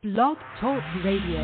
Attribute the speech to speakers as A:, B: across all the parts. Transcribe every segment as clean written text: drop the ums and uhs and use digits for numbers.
A: Blog Talk Radio.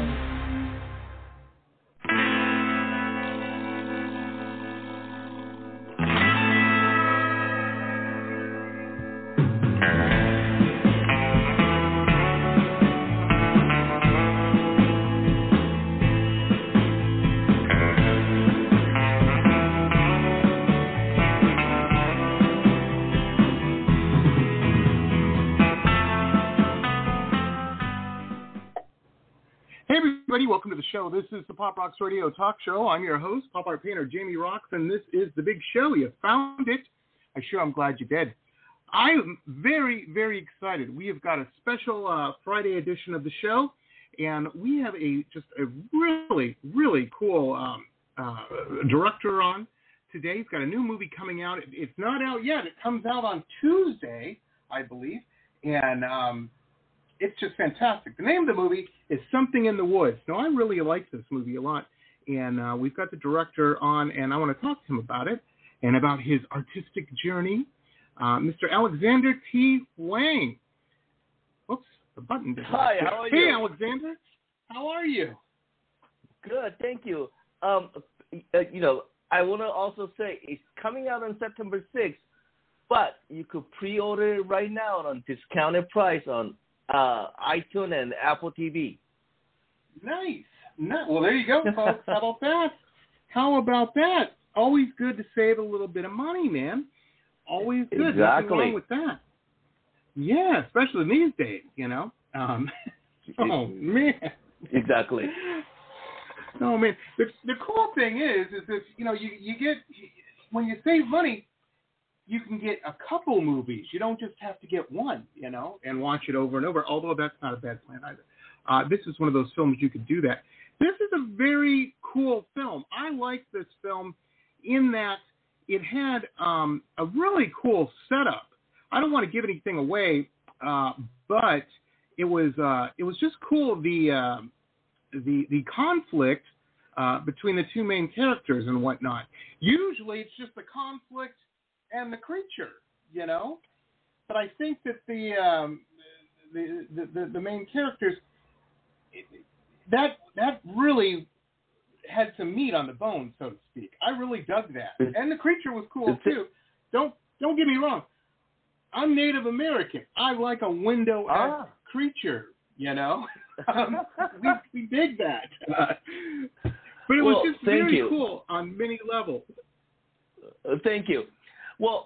B: Welcome to the show. This is the Pop Rocks Radio Talk Show. I'm your host, pop art painter Jamie Rocks, and this is the big show. You found it. I'm glad you did. I'm very, very excited. We have got a special Friday edition of the show, and we have just a really, really cool director on today. He's got a new movie coming out. It's not out yet. It comes out on Tuesday, I believe, and it's just fantastic. The name of the movie is Something in the Woods. Now, I really like this movie a lot, and we've got the director on, and I want to talk to him about it and about his artistic journey, Mr. Alexander T. Wang. Oops, the button didn't.
C: Hi, how are you?
B: Hey, Alexander. How are you?
C: Good, thank you. I want to also say it's coming out on September 6th, but you could pre-order it right now on discounted price on iTunes and Apple TV.
B: Nice. Well, there you go, folks. How about that? Always good to save a little bit of money, man. Always good.
C: Exactly.
B: Nothing wrong with that. Yeah, especially these days, you know. Oh, man.
C: Exactly.
B: Oh, man. The cool thing is if, you get, when you save money, you can get a couple movies. You don't just have to get one, and watch it over and over, although that's not a bad plan either. This is one of those films you could do that. This is a very cool film. I like this film in that it had a really cool setup. I don't want to give anything away, but it was just cool, the conflict between the two main characters and whatnot. Usually it's just the conflict and the creature, but I think that the main characters, that really had some meat on the bone, so to speak. I really dug that, and the creature was cool too. Don't get me wrong. I'm Native American. I like a window creature, we dig that. But it was just very cool on many levels.
C: Thank you. Well,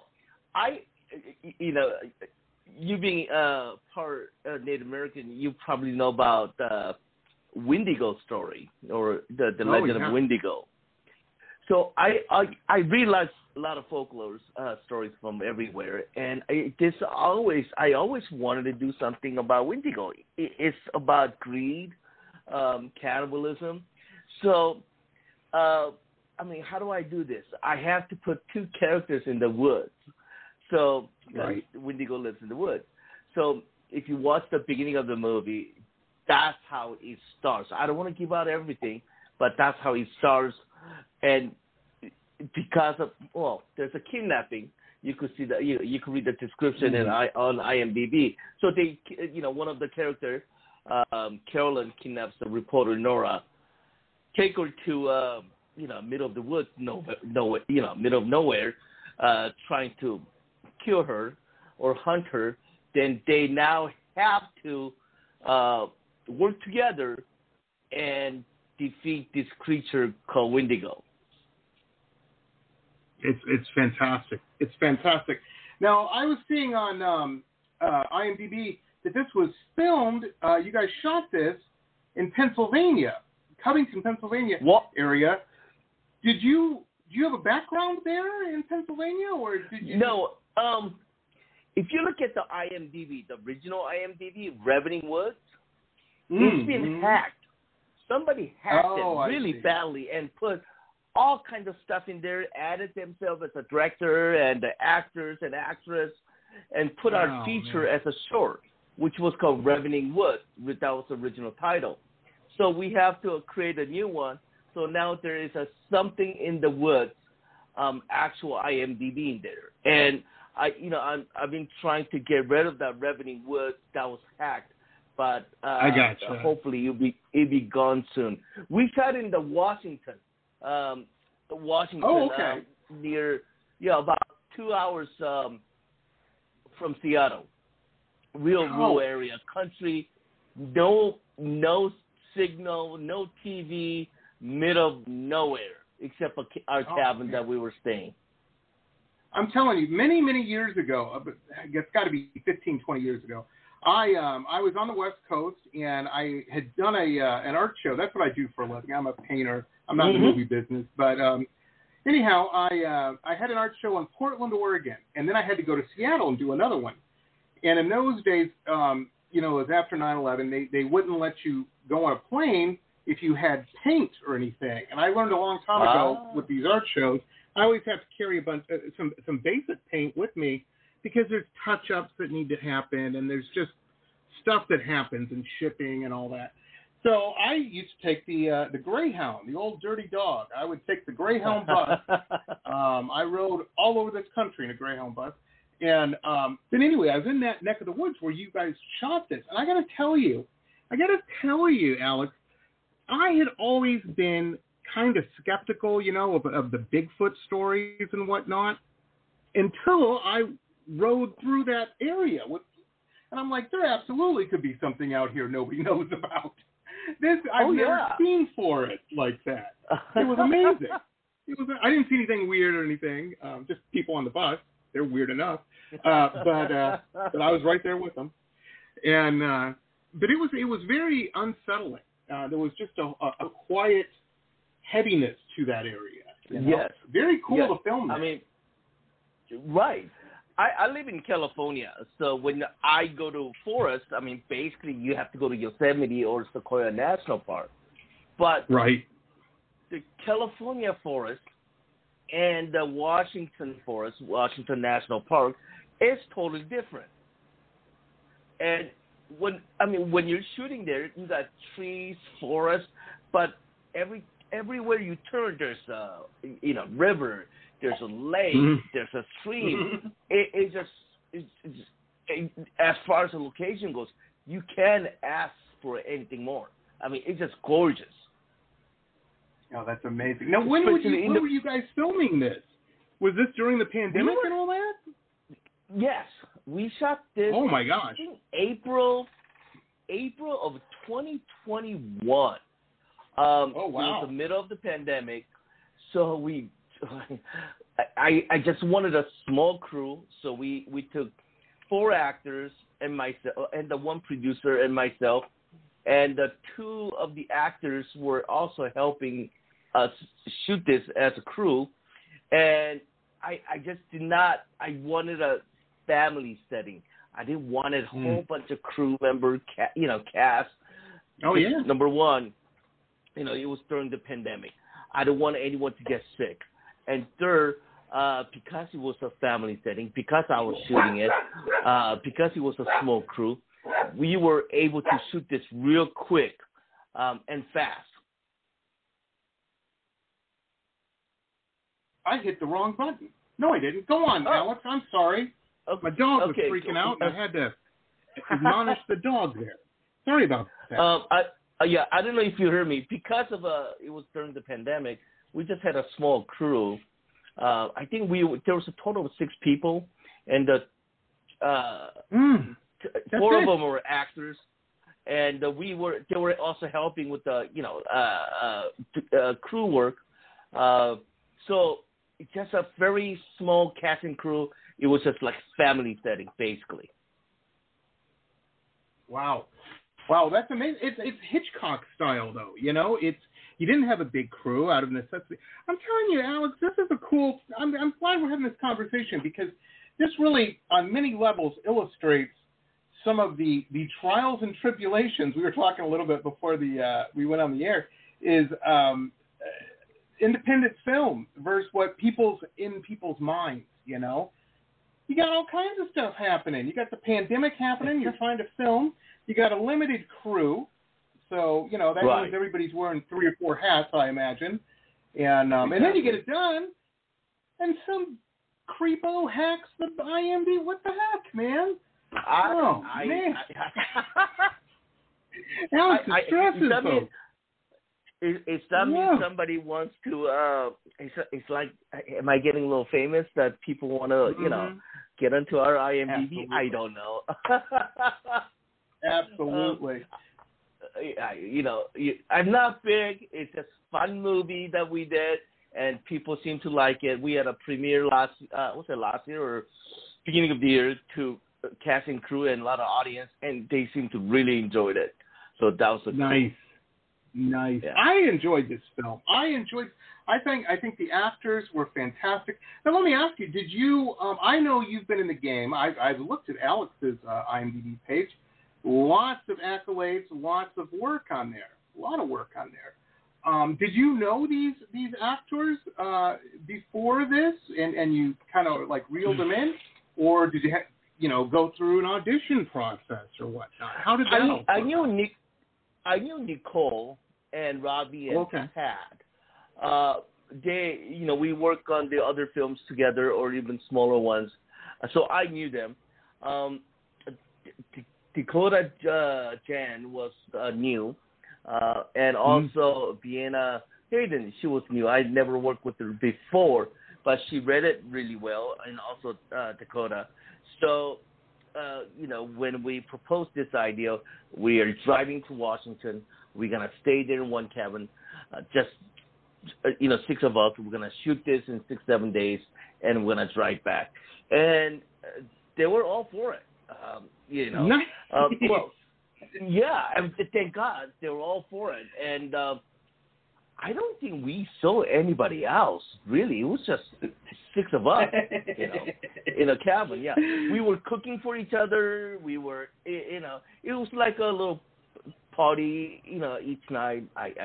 C: you being part Native American, you probably know about the Wendigo story or the legend of Wendigo. So I realized a lot of folklore stories from everywhere, and I always wanted to do something about Wendigo. It's about greed, cannibalism. So, how do I do this? I have to put two characters in the woods. So Wendigo lives in the woods. So if you watch the beginning of the movie, that's how it starts. I don't want to give out everything, but that's how it starts. And because of, there's a kidnapping. You could see you could read the description on IMDb. So they, one of the characters, Carolyn, kidnaps the reporter Nora, take her to middle of the woods, middle of nowhere, trying to kill her or hunt her. Then they now have to work together and defeat this creature called Wendigo.
B: It's fantastic. It's fantastic. Now, I was seeing on IMDb that this was filmed. You guys shot this in Pennsylvania, Covington, Pennsylvania area. Do you have a background there in Pennsylvania, or did you?
C: No. If you look at the IMDb, the original IMDb, Ravening Woods, it's been hacked. Somebody hacked it really badly and put all kinds of stuff in there, added themselves as a director and the actors and actress, and put our feature as a short, which was called Ravening Woods. That was the original title. So we have to create a new one. So now there is a Something in the Woods actual IMDb in there. And I've been trying to get rid of that Ravening Woods that was hacked. but
B: I gotcha.
C: Hopefully it'll be gone soon. We shot in the Washington.
B: Oh, okay.
C: Near about 2 hours from Seattle. Rural area, country, no signal, no TV, middle of nowhere except for our cabin that we were staying.
B: I'm telling you, many, many years ago, it's got to be 15, 20 years ago, I was on the West Coast, and I had done an art show. That's what I do for a living. I'm a painter. I'm not in the movie business. But anyhow, I had an art show in Portland, Oregon, and then I had to go to Seattle and do another one. And in those days, it was after 9/11, they wouldn't let you go on a plane if you had paint or anything. And I learned a long time ago with these art shows, I always have to carry a bunch some basic paint with me because there's touch-ups that need to happen, and there's just stuff that happens in shipping and all that. So I used to take the Greyhound, the old dirty dog. I would take the Greyhound bus. I rode all over this country in a Greyhound bus. And but anyway, I was in that neck of the woods where you guys shot this. And I got to tell you, Alex, I had always been kind of skeptical, of the Bigfoot stories and whatnot until I rode through that area. And I'm like, there absolutely could be something out here nobody knows about. I've never seen for it like that. It was amazing. I didn't see anything weird or anything, just people on the bus. They're weird enough, but I was right there with them, and but it was very unsettling. There was just a quiet heaviness to that area.
C: Yes,
B: very cool to film.
C: I mean, right. I live in California, so when I go to forest, I mean, basically you have to go to Yosemite or Sequoia National Park, but
B: right,
C: the California forest and the Washington forest, Washington National Park, is totally different. And when you're shooting there, you got trees, forest, but everywhere you turn, there's a river, there's a lake, there's a stream. It's as far as the location goes, you can't ask for anything more. I mean, it's just gorgeous.
B: Oh, that's amazing. Now, when were you guys filming this? Was this during the pandemic and all that?
C: Yes, we shot this.
B: Oh my gosh!
C: I think April of 2021.
B: Oh wow!
C: It was the middle of the pandemic, so I just wanted a small crew, so we took 4 actors and myself, and the one producer and myself, and the 2 of the actors were also helping us shoot this as a crew. And I just did not. I wanted a family setting. I didn't want a whole bunch of crew member, cast.
B: Oh yeah.
C: Number one, it was during the pandemic. I don't want anyone to get sick. And third, because it was a family setting, because I was shooting it, because it was a small crew, we were able to shoot this real quick and fast.
B: I hit the wrong button. No, I didn't. Go on, Alex. I'm sorry.
C: Okay.
B: My dog was freaking out, and I had to admonish the dog there. Sorry about that.
C: I don't know if you heard me. Because of it was during the pandemic, we just had a small crew. I think there was a total of 6 people, and 4 of them were actors, and they were also helping with the crew work. So it's just a very small cast and crew. It was just like family setting, basically.
B: Wow, that's amazing. It's Hitchcock style, though. You didn't have a big crew out of necessity. I'm telling you, Alex, this is a cool. I'm glad we're having this conversation because this really, on many levels, illustrates some of the trials and tribulations. We were talking a little bit before we went on the air. Is independent film versus what in people's minds. You got all kinds of stuff happening. You got the pandemic happening. You're trying to film. You got a limited crew. So, that means everybody's wearing 3 or 4 hats, I imagine. And then you get it done, and some creepo hacks the IMDb. What the heck, man?
C: Man.
B: Alex stresses folks.
C: It's that means somebody wants to. It's like, am I getting a little famous that people want to, get into our IMDb?
B: Absolutely.
C: I don't know.
B: Absolutely.
C: I'm not big. It's a fun movie that we did, and people seem to like it. We had a premiere last year or beginning of the year to cast and crew and a lot of audience, and they seem to really enjoyed it. So that was
B: nice. Nice. Yeah. I enjoyed this film. I think the actors were fantastic. Now let me ask you: did you? I know you've been in the game. I've looked at Alex's IMDb page. Lots of accolades, lots of work on there. A lot of work on there. Did you know these actors before this, and you kind of like reeled them in, or did you go through an audition process or whatnot? How did that?
C: I knew Nicole and Robbie and Pat. They, we work on the other films together or even smaller ones, so I knew them. Dakota Jan was new, and also Vienna Hayden, she was new. I'd never worked with her before, but she read it really well, and also Dakota. So, when we proposed this idea, we are driving to Washington. We're going to stay there in one cabin, just 6 of us. We're going to shoot this in 6-7 days, and we're going to drive back. And they were all for it,
B: Nice.
C: Well, yeah, thank God they were all for it. And I don't think we saw anybody else, really. It was just 6 of us, in a cabin. Yeah, we were cooking for each other. We were, it was like a little party, each night.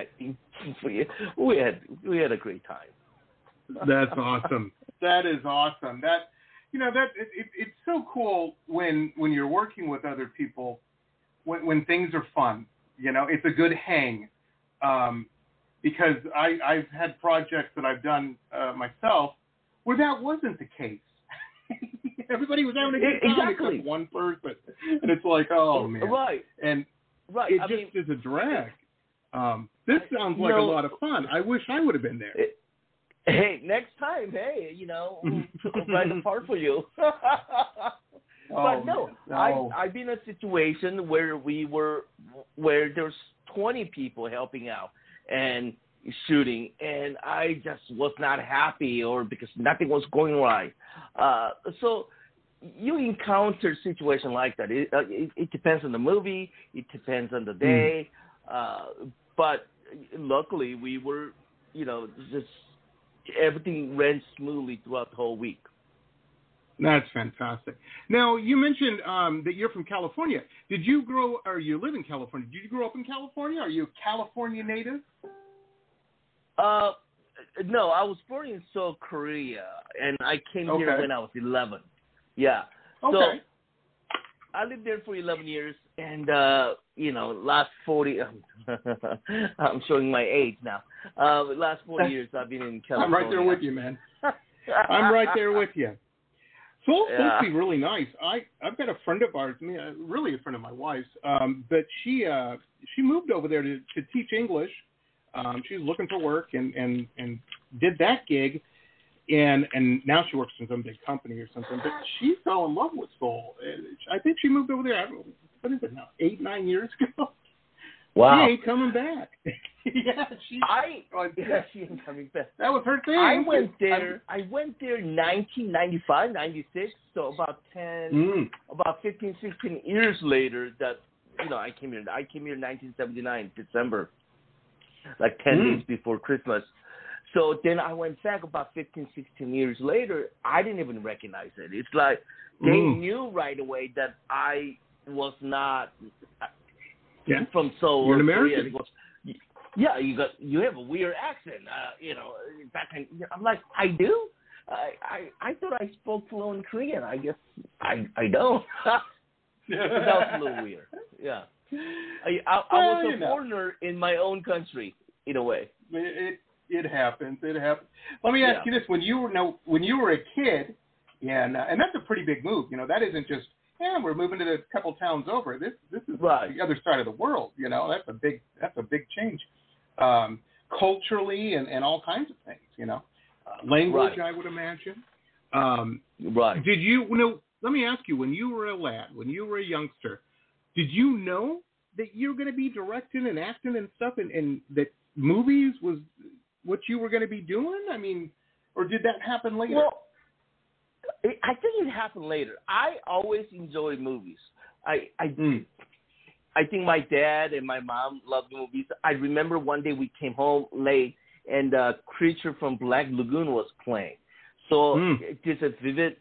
C: We had a great time.
B: That's awesome. That is awesome. It's so cool when you're working with other people, when things are fun. It's a good hang. Because I've had projects that I've done myself where that wasn't the case. Everybody was having a good time except one person, and it's like, oh man,
C: right?
B: And it is a drag. This sounds like a lot of fun. I wish I would have been there.
C: Hey, next time, we'll write a part for you. But no. I've been in a situation where there's 20 people helping out and shooting, and I just was not happy, or because nothing was going right. So you encounter a situation like that. It depends on the movie. It depends on the day. But luckily, we were, just everything ran smoothly throughout the whole week.
B: That's fantastic. Now, you mentioned that you're from California. Did you you live in California? Did you grow up in California? Are you a California native?
C: No, I was born in Seoul, Korea, and I came here when I was 11. Yeah.
B: Okay.
C: So I lived there for 11 years, and, last 40, I'm showing my age now. Last 40 years I've been in California.
B: I'm right there with you, man. I'm right there with you. Seoul's supposed to be really nice. I've got a friend of ours, really a friend of my wife's, but she moved over there to teach English. She was looking for work and did that gig, and now she works in some big company or something. But she fell in love with Seoul. I think she moved over there, I don't know, what is it now, 8-9 years ago?
C: Wow.
B: She ain't coming back. She ain't coming back. That was her thing.
C: I went there 1995, 96, so about 15, 16 years later that, I came here. I came here in 1979, December, like 10 days before Christmas. So then I went back about 15, 16 years later. I didn't even recognize it. It's like they knew right away that I was not from Seoul.
B: You're an American.
C: Yeah, you have a weird accent. I'm like, I do. I thought I spoke fluent Korean. I guess I don't. That was a little weird. Yeah, I was a foreigner in my own country in a way.
B: It happens. It happens. Let me ask you this: when you were a kid, and that's a pretty big move. That isn't just yeah, we're moving to a couple towns over. This is
C: right.
B: the other side of the world. You know, that's a big change, culturally and all kinds of things. You know, language,
C: right.
B: I would imagine.
C: Right.
B: Did you know? Let me ask you: when you were a lad, when you were a youngster, did you know that you're going to be directing and acting and stuff, and that movies was what you were going to be doing? I mean, or did that happen later?
C: Well, I think it happened later. I always enjoyed movies. I think my dad and my mom loved movies. I remember one day we came home late and Creature from Black Lagoon was playing. So it's a vivid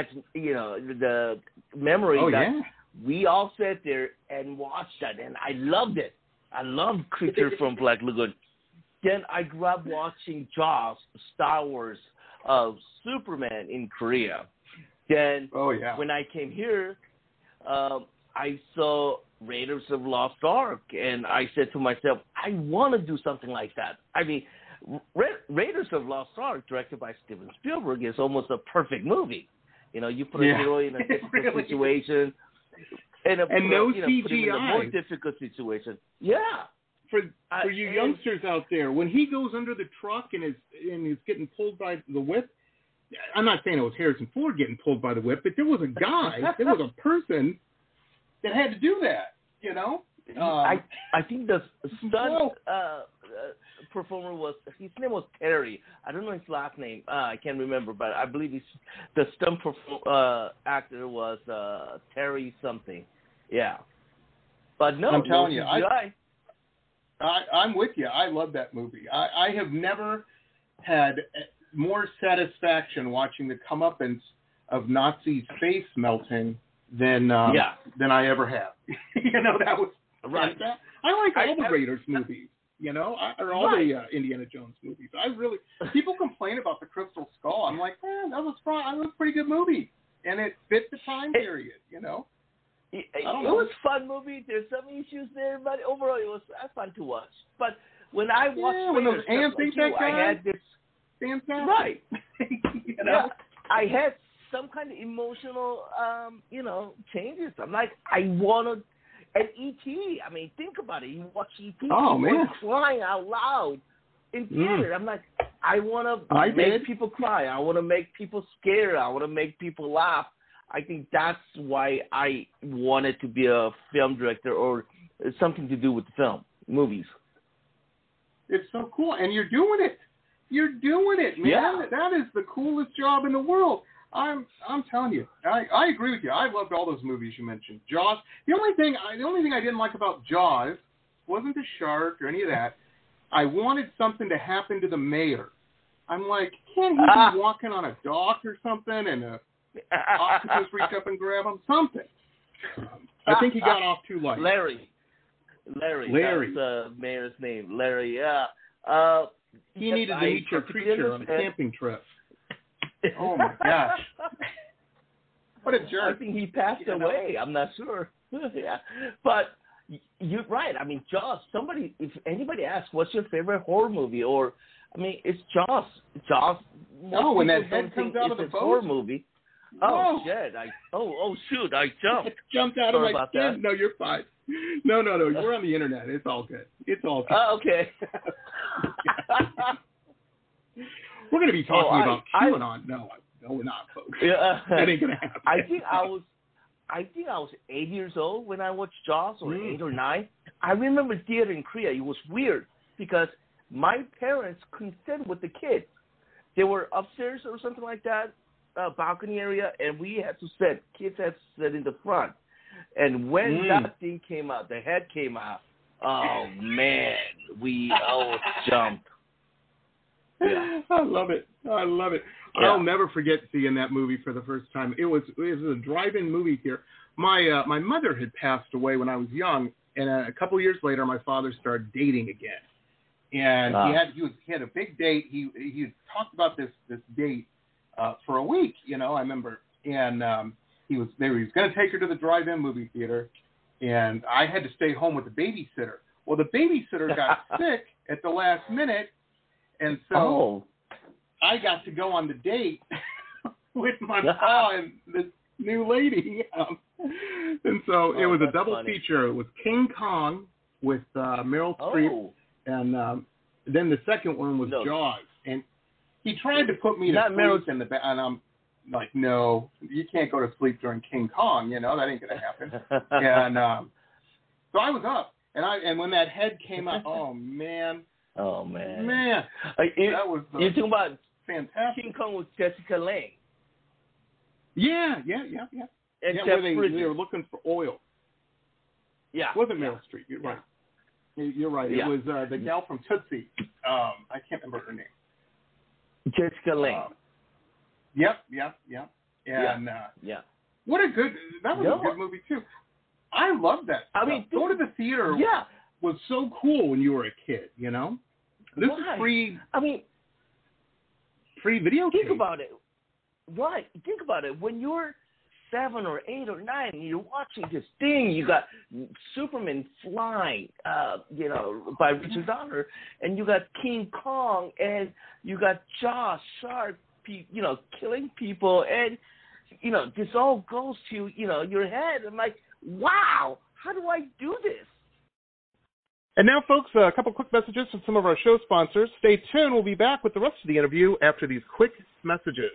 C: the memory that we all sat there and watched that, and I loved it. I loved Creature from Black Lagoon. Then I grew up watching Jaws, Star Wars, Superman in Korea. Then when I came here, I saw Raiders of the Lost Ark, and I said to myself, I want to do something like that. I mean, Raiders of the Lost Ark, directed by Steven Spielberg, is almost a perfect movie. You know, you put a hero in a difficult situation, and
B: no
C: CGI. Put him in a more difficult situation. Yeah.
B: For you youngsters out there, when he goes under the truck and is getting pulled by the whip, I'm not saying it was Harrison Ford getting pulled by the whip, but there was a guy, there was a person that had to do that. You know.
C: I think the stunt performer his name was Terry. I don't know his last name. I can't remember, but I believe the stunt actor was Terry something. Yeah. But no,
B: I'm telling you,
C: CGI.
B: I'm with you. I love that movie. I have never had more satisfaction watching the comeuppance of Nazi's face melting than I ever have. You know, that was
C: right.
B: I like all the Raiders movies. You know, or all the Indiana Jones movies. People complain about the Crystal Skull. I'm like, man, that was fun. That was a pretty good movie, and it fit the time period. You know.
C: It was a fun movie. There's some issues there, but overall it was fun to watch. But when I watched
B: when those ants ate that guy,
C: I had this
B: fantastic.
C: You know, I had some kind of emotional, changes. I'm like, I want to. And E.T., I mean, think about it. You watch E.T., people crying out loud in theater. I'm like, I want to make people cry. I want to make people scared. I want to make people laugh. I think that's why I wanted to be a film director or something to do with film, movies.
B: It's so cool. And you're doing it. You're doing it, man.
C: Yeah.
B: That is the coolest job in the world. I'm telling you. I agree with you. I loved all those movies you mentioned. Jaws. The only thing I didn't like about Jaws wasn't the shark or any of that. I wanted something to happen to the mayor. I'm like, can't he be walking on a dock or something and a octopus reach up and grab him? Something. I think he got off too light.
C: Larry. That's the mayor's name. Larry, yeah.
B: He needed to meet your creature on a camping trip. Oh, my gosh. What a jerk.
C: I think he passed away. I'm not sure. Yeah. But you're right. I mean, Jaws, if anybody asks, what's your favorite horror movie? Or, I mean, it's Jaws.
B: When that head comes out of the boat?
C: Horror movie. Oh, shit. Shoot, I jumped.
B: Jumped out of my skin. No, you're fine. No. We're on the internet. It's all good.
C: Okay.
B: We're going to be talking about QAnon. No, we're not, folks.
C: Yeah.
B: That ain't going to happen.
C: I think I was 8 years old when I watched Jaws, or 8 or 9. I remember theater in Korea. It was weird because my parents couldn't sit with the kids. They were upstairs or something like that, balcony area, and we had to sit. Kids had to sit in the front. And when that thing came out, the head came out, oh, man, we all jumped. Yeah.
B: I love it. Yeah. I'll never forget seeing that movie for the first time. It was a drive-in movie here. My mother had passed away when I was young, and a couple of years later, my father started dating again. And he had a big date. He had talked about this date for a week. You know, I remember, and he was going to take her to the drive-in movie theater, and I had to stay home with the babysitter. Well, the babysitter got sick at the last minute. And so I got to go on the date with my pa, and new lady. And so it was a double feature. It was King Kong with Meryl Streep, and then the second one was Jaws. And he tried to put me to sleep in the bed, and I'm like, no, you can't go to sleep during King Kong. You know, that ain't gonna happen. And so I was up, and when that head came out, oh man, that was
C: you're talking about
B: fantastic.
C: King Kong with Jessica Lange.
B: Yeah.
C: And
B: where they were looking for oil.
C: Yeah.
B: It wasn't Meryl Streep. You're right. You're right.
C: Yeah.
B: It was the gal from Tootsie. I can't remember her name.
C: Jessica Lange.
B: Yep. And what a good, that was a good movie too. I love that.
C: I mean,
B: going to the theater was so cool when you were a kid, you know? This is free. I mean, free video.
C: Think about it. Right. Think about it. When you're 7 or 8 or 9, and you're watching this thing. You got Superman flying, by Richard Donner, and you got King Kong, and you got Jaws, shark, killing people, and this all goes to your head. I'm like, wow, how do I do this?
B: And now, folks, a couple quick messages from some of our show sponsors. Stay tuned. We'll be back with the rest of the interview after these quick messages.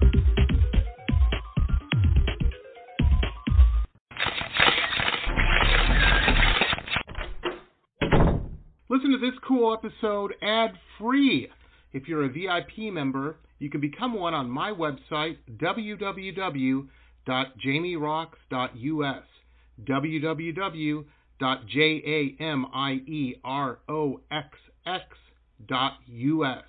B: Listen to this cool episode ad-free. If you're a VIP member, you can become one on my website, www.jamierocks.us, www.jamieroxx.us.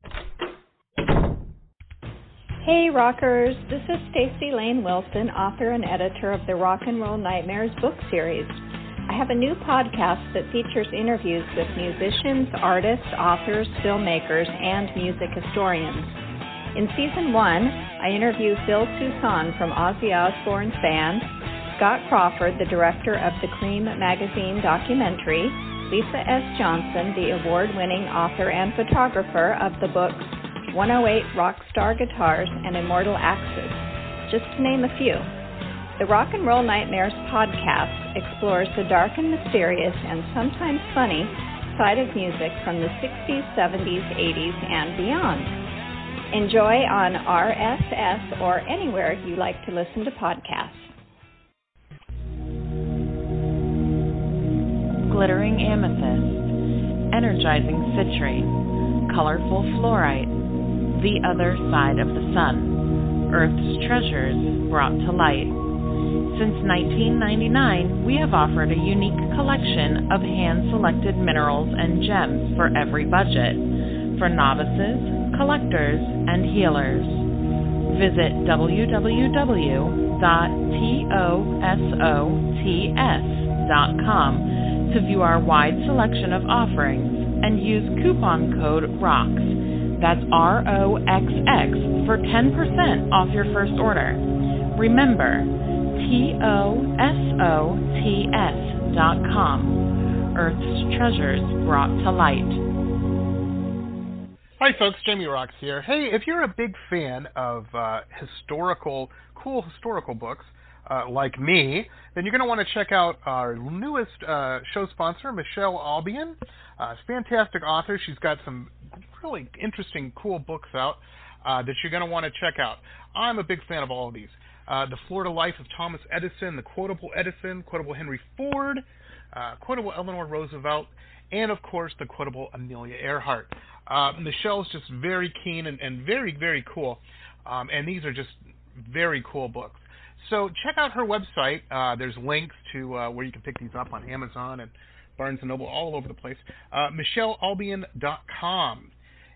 A: Hey rockers, this is Stacey Lane Wilson, author and editor of the Rock and Roll Nightmares book series. I have a new podcast that features interviews with musicians, artists, authors, filmmakers, and music historians. In Season 1, I interview Phil Soussan from Ozzy Osbourne's band, Scott Crawford, the director of the Cream magazine documentary, Lisa S. Johnson, the award-winning author and photographer of the books 108 Rockstar Guitars and Immortal Axes, just to name a few. The Rock and Roll Nightmares podcast explores the dark and mysterious and sometimes funny side of music from the 60s, 70s, 80s, and beyond. Enjoy on RSS or anywhere you like to listen to podcasts.
D: Glittering amethyst, energizing citrine, colorful fluorite, the other side of the sun, Earth's treasures brought to light. Since 1999, we have offered a unique collection of hand-selected minerals and gems for every budget, for novices, collectors, and healers. Visit www.tosots.com to view our wide selection of offerings and use coupon code ROXX, that's ROXX, for 10% off your first order. Remember, TOSOTS.com, Earth's treasures brought to light.
B: Hi folks, Jamie Rocks here. Hey, if you're a big fan of cool historical books, like me, then you're going to want to check out our newest show sponsor, Michelle Albion. Fantastic author. She's got some really interesting, cool books out that you're going to want to check out. I'm a big fan of all of these. The Florida Life of Thomas Edison, the Quotable Edison, Quotable Henry Ford, Quotable Eleanor Roosevelt, and of course the Quotable Amelia Earhart. Michelle's just very keen and very, very cool. And these are just very cool books. So check out her website. There's links to where you can pick these up on Amazon and Barnes & Noble, all over the place. MichelleAlbion.com.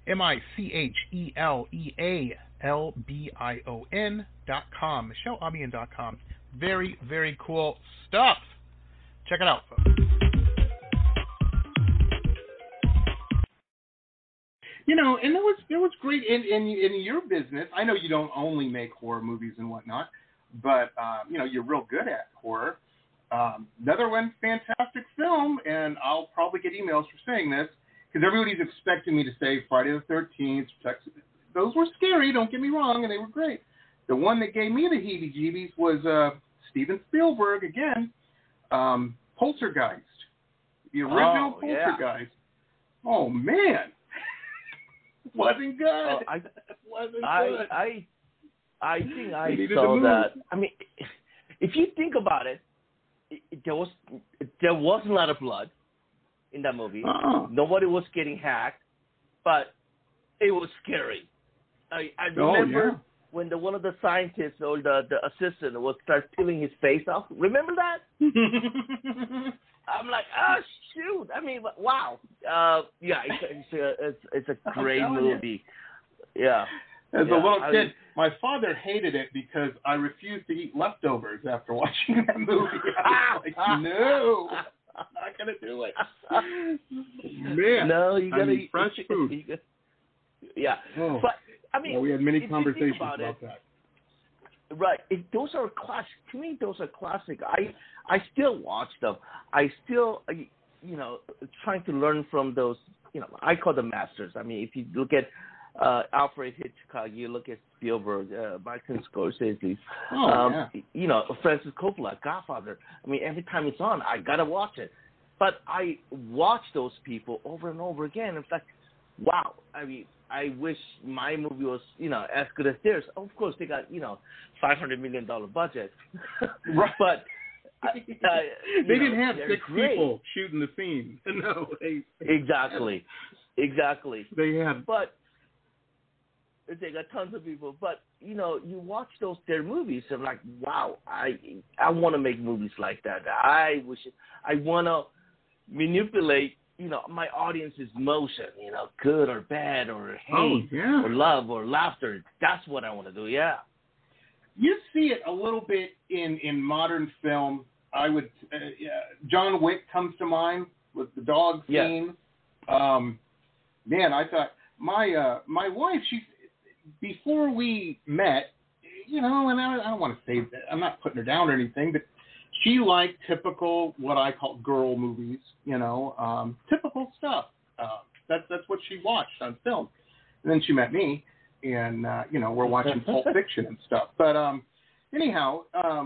B: MichelleAlbion.com. MichelleAlbion.com. Very, very cool stuff. Check it out, folks. You know, and there was great in your business. I know you don't only make horror movies and whatnot, but you're real good at horror. Netherlands, fantastic film, and I'll probably get emails for saying this because everybody's expecting me to say Friday the 13th. Those were scary, don't get me wrong, and they were great. the one that gave me the heebie-jeebies was Steven Spielberg again, Poltergeist, the original Poltergeist. Yeah. Oh man, wasn't good. Wasn't good.
C: I think I saw that. I mean, if you think about it, there was a lot of blood in that movie. Nobody was getting hacked, but it was scary. I remember when one of the scientists or the assistant would start peeling his face off. Remember that? I'm like, oh shoot! I mean, wow. It's a great movie. Yeah.
B: As a little kid, my father hated it because I refused to eat leftovers after watching that movie. I was like, no, I'm not going to do it. Man,
C: no, you got to eat
B: fresh food.
C: Yeah.
B: Oh.
C: But, I mean,
B: we had many conversations about that.
C: Right. Those are classic. To me, those are classic. I still watch them. I still, trying to learn from those, I call them masters. I mean, if you look at Alfred Hitchcock, you look at Spielberg, Martin Scorsese, Francis Coppola, Godfather. I mean, every time it's on, I got to watch it. But I watch those people over and over again. It's like, wow. I mean, I wish my movie was, as good as theirs. Of course, they got, $500 million budget.
B: Right.
C: But
B: they didn't have 6 people shooting the scene. No.
C: Exactly.
B: They had.
C: But they got tons of people. But, you watch their movies and like, wow, I want to make movies like that. I want to manipulate my audience's motion, good or bad or hate or love or laughter. That's what I want to do, yeah.
B: You see it a little bit in modern film. I would, John Wick comes to mind with the dog scene. Man, I thought my wife, before we met, and I don't want to say that, I'm not putting her down or anything, but she liked typical, what I call girl movies, typical stuff. That's what she watched on film. And then she met me, and, we're watching Pulp Fiction and stuff. But anyhow,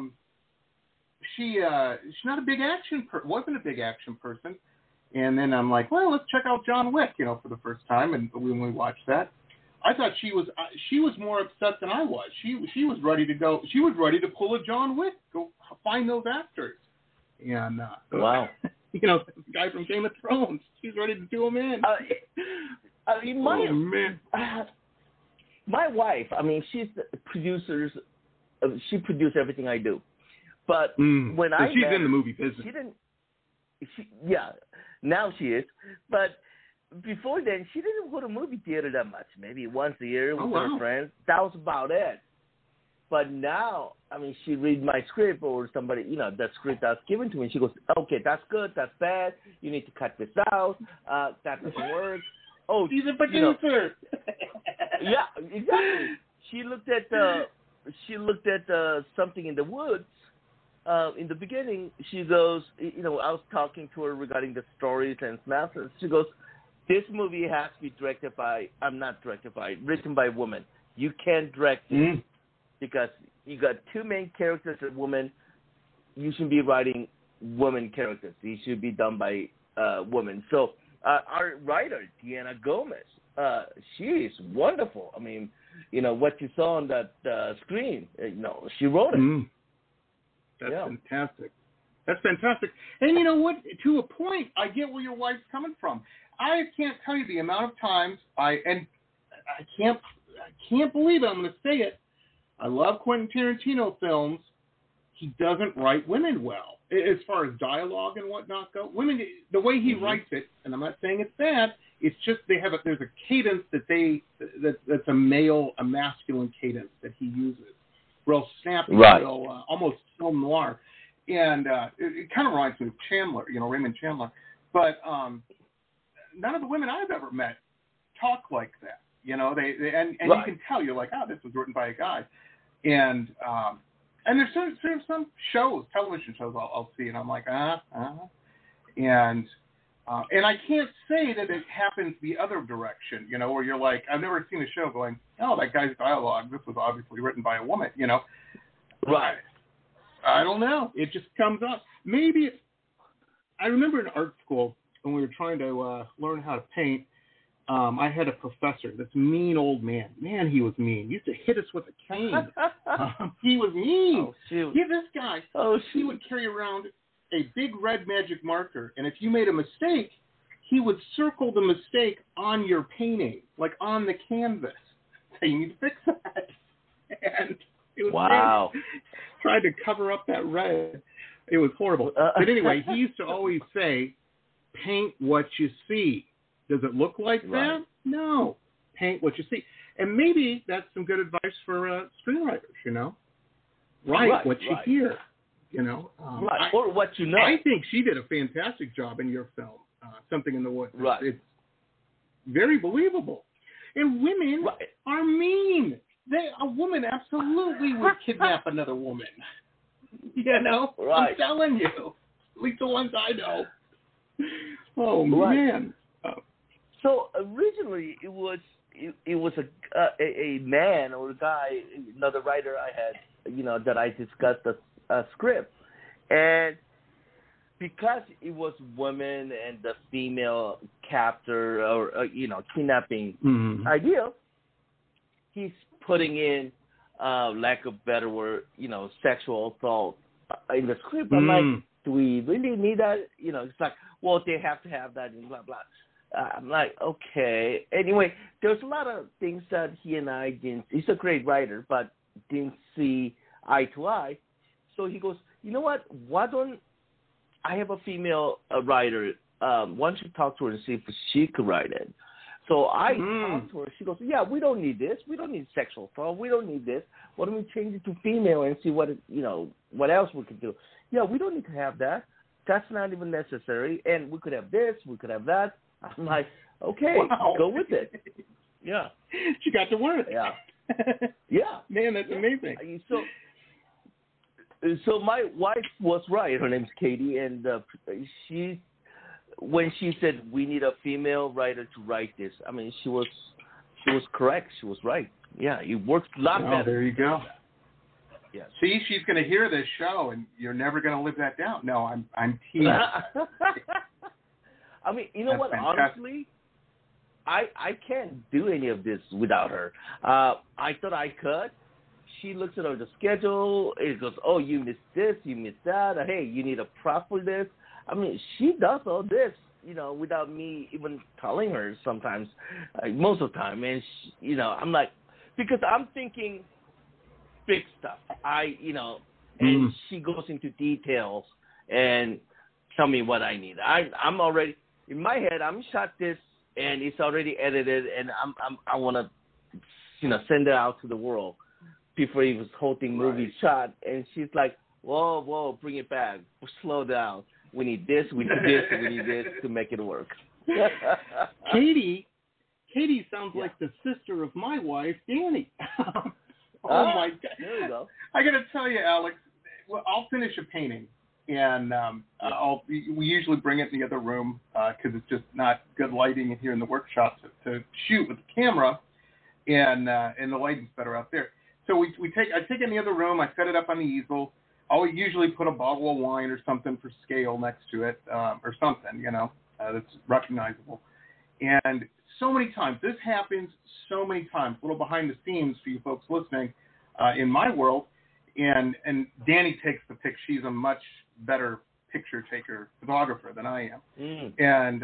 B: she's not a big wasn't a big action person. And then I'm like, well, let's check out John Wick, for the first time. And when we watched that, I thought she was more upset than I was. She was ready to go. She was ready to pull a John Wick, go find those actors. And
C: wow,
B: the guy from Game of Thrones. She's ready to do him in.
C: My wife. I mean, she's the producers. She produced everything I do. But when
B: she's in the movie business.
C: She didn't. Now she is, but. Before then, she didn't go to movie theater that much. Maybe once a year with her friends. That was about it. But now, I mean, she reads my script or somebody, the script that's given to me. She goes, okay, that's good, that's bad. You need to cut this out. That doesn't work. Oh,
B: she's a producer.
C: Yeah, exactly. She looked at Something in the Woods. In the beginning, she goes, I was talking to her regarding the stories and smells. She goes, this movie has to be written by a woman. You can't direct it because you got 2 main characters of women. You should be writing women characters. These should be done by women. So our writer, Deanna Gomez, she is wonderful. I mean, what you saw on that screen, she wrote it.
B: That's fantastic. That's fantastic. And you know what? To a point, I get where your wife's coming from. I can't tell you the amount of times I can't believe it. I'm going to say it. I love Quentin Tarantino films. He doesn't write women well as far as dialogue and whatnot go. Women, the way he writes it, and I'm not saying it's bad. It's just there's a cadence that's a masculine cadence that he uses, real snappy, real almost film noir, and it kind of reminds me of Chandler, Raymond Chandler, but. None of the women I've ever met talk like that. They you can tell, you're like, this was written by a guy. And there's some shows, television shows I'll see, and I'm like, And And I can't say that it happens the other direction, you know, where you're like, I've never seen a show going, oh, that guy's dialogue, this was obviously written by a woman, you know.
C: Right.
B: I don't know. It just comes up. Maybe, I remember in art school when we were trying to learn how to paint, I had a professor, this mean old man. Man, he was mean. He used to hit us with a cane. He was mean.
C: Oh, shoot.
B: Yeah, this guy, he would carry around a big red magic marker, and if you made a mistake, he would circle the mistake on your painting, like on the canvas. So you need to fix that. And it was
C: wow.
B: Tried to cover up that red. It was horrible. But anyway, he used to always say, paint what you see. Does it look like that? No. Paint what you see. And maybe that's some good advice for screenwriters, you know? Write what you hear, you know?
C: Or what you know.
B: I think she did a fantastic job in your film, Something in the Woods.
C: Right.
B: It's very believable. And women are mean. A woman absolutely would kidnap another woman. You know?
C: Right.
B: I'm telling you. At least the ones I know. Oh, man.
C: So originally it was a man or a guy, another writer I had, you know, that I discussed a script, and because it was women and the female captor or you know, kidnapping idea, he's putting in lack of better word, you know, sexual assault in the script. I'm like, do we really need that? You know, it's like, well, they have to have that and blah blah. I'm like, okay. Anyway, there's a lot of things that he and I didn't. He's a great writer, but didn't see eye to eye. So he goes, you know what? Why don't I have a female writer? Why don't you talk to her and see if she could write it? So I talked to her. She goes, yeah, we don't need this. We don't need sexual assault. We don't need this. Why don't we change it to female and see what what else we could do? Yeah, we don't need to have that. That's not even necessary. And we could have this. We could have that. I'm like, okay, go with it. Yeah.
B: She got to work.
C: Yeah. Yeah.
B: Man, that's amazing.
C: So my wife was right. Her name's Katie, and when she said we need a female writer to write this, I mean, she was correct. She was right. Yeah, it works a lot better.
B: There you go.
C: Yeah.
B: See, she's going to hear this show, and you're never going to live that down. No, I'm teasing.
C: I mean, you know what? Fantastic. Honestly, I can't do any of this without her. I thought I could. She looks at the schedule. It goes, oh, you missed this, you missed that. Hey, you need a prop for this. I mean, she does all this, you know, without me even telling her sometimes, most of the time. And, I'm like, because I'm thinking big stuff. And she goes into details and tell me what I need. I'm already, in my head, I'm shot this and it's already edited and I want to, send it out to the world before it was whole thing movie shot. And she's like, whoa, bring it back. Slow down. We need this, we need this, we need this to make it work.
B: Katie sounds like the sister of my wife, Danny. My God.
C: There you go.
B: I got to tell you, Alex, I'll finish a painting. And we usually bring it in the other room because it's just not good lighting in here in the workshop to shoot with the camera, and the lighting's better out there. So I take it in the other room, I set it up on the easel. I'll usually put a bottle of wine or something for scale next to it, or something, that's recognizable. And so many times, this happens so many times, a little behind the scenes for you folks listening, in my world, and Danny takes the pic. She's a much better picture taker, photographer than I am. And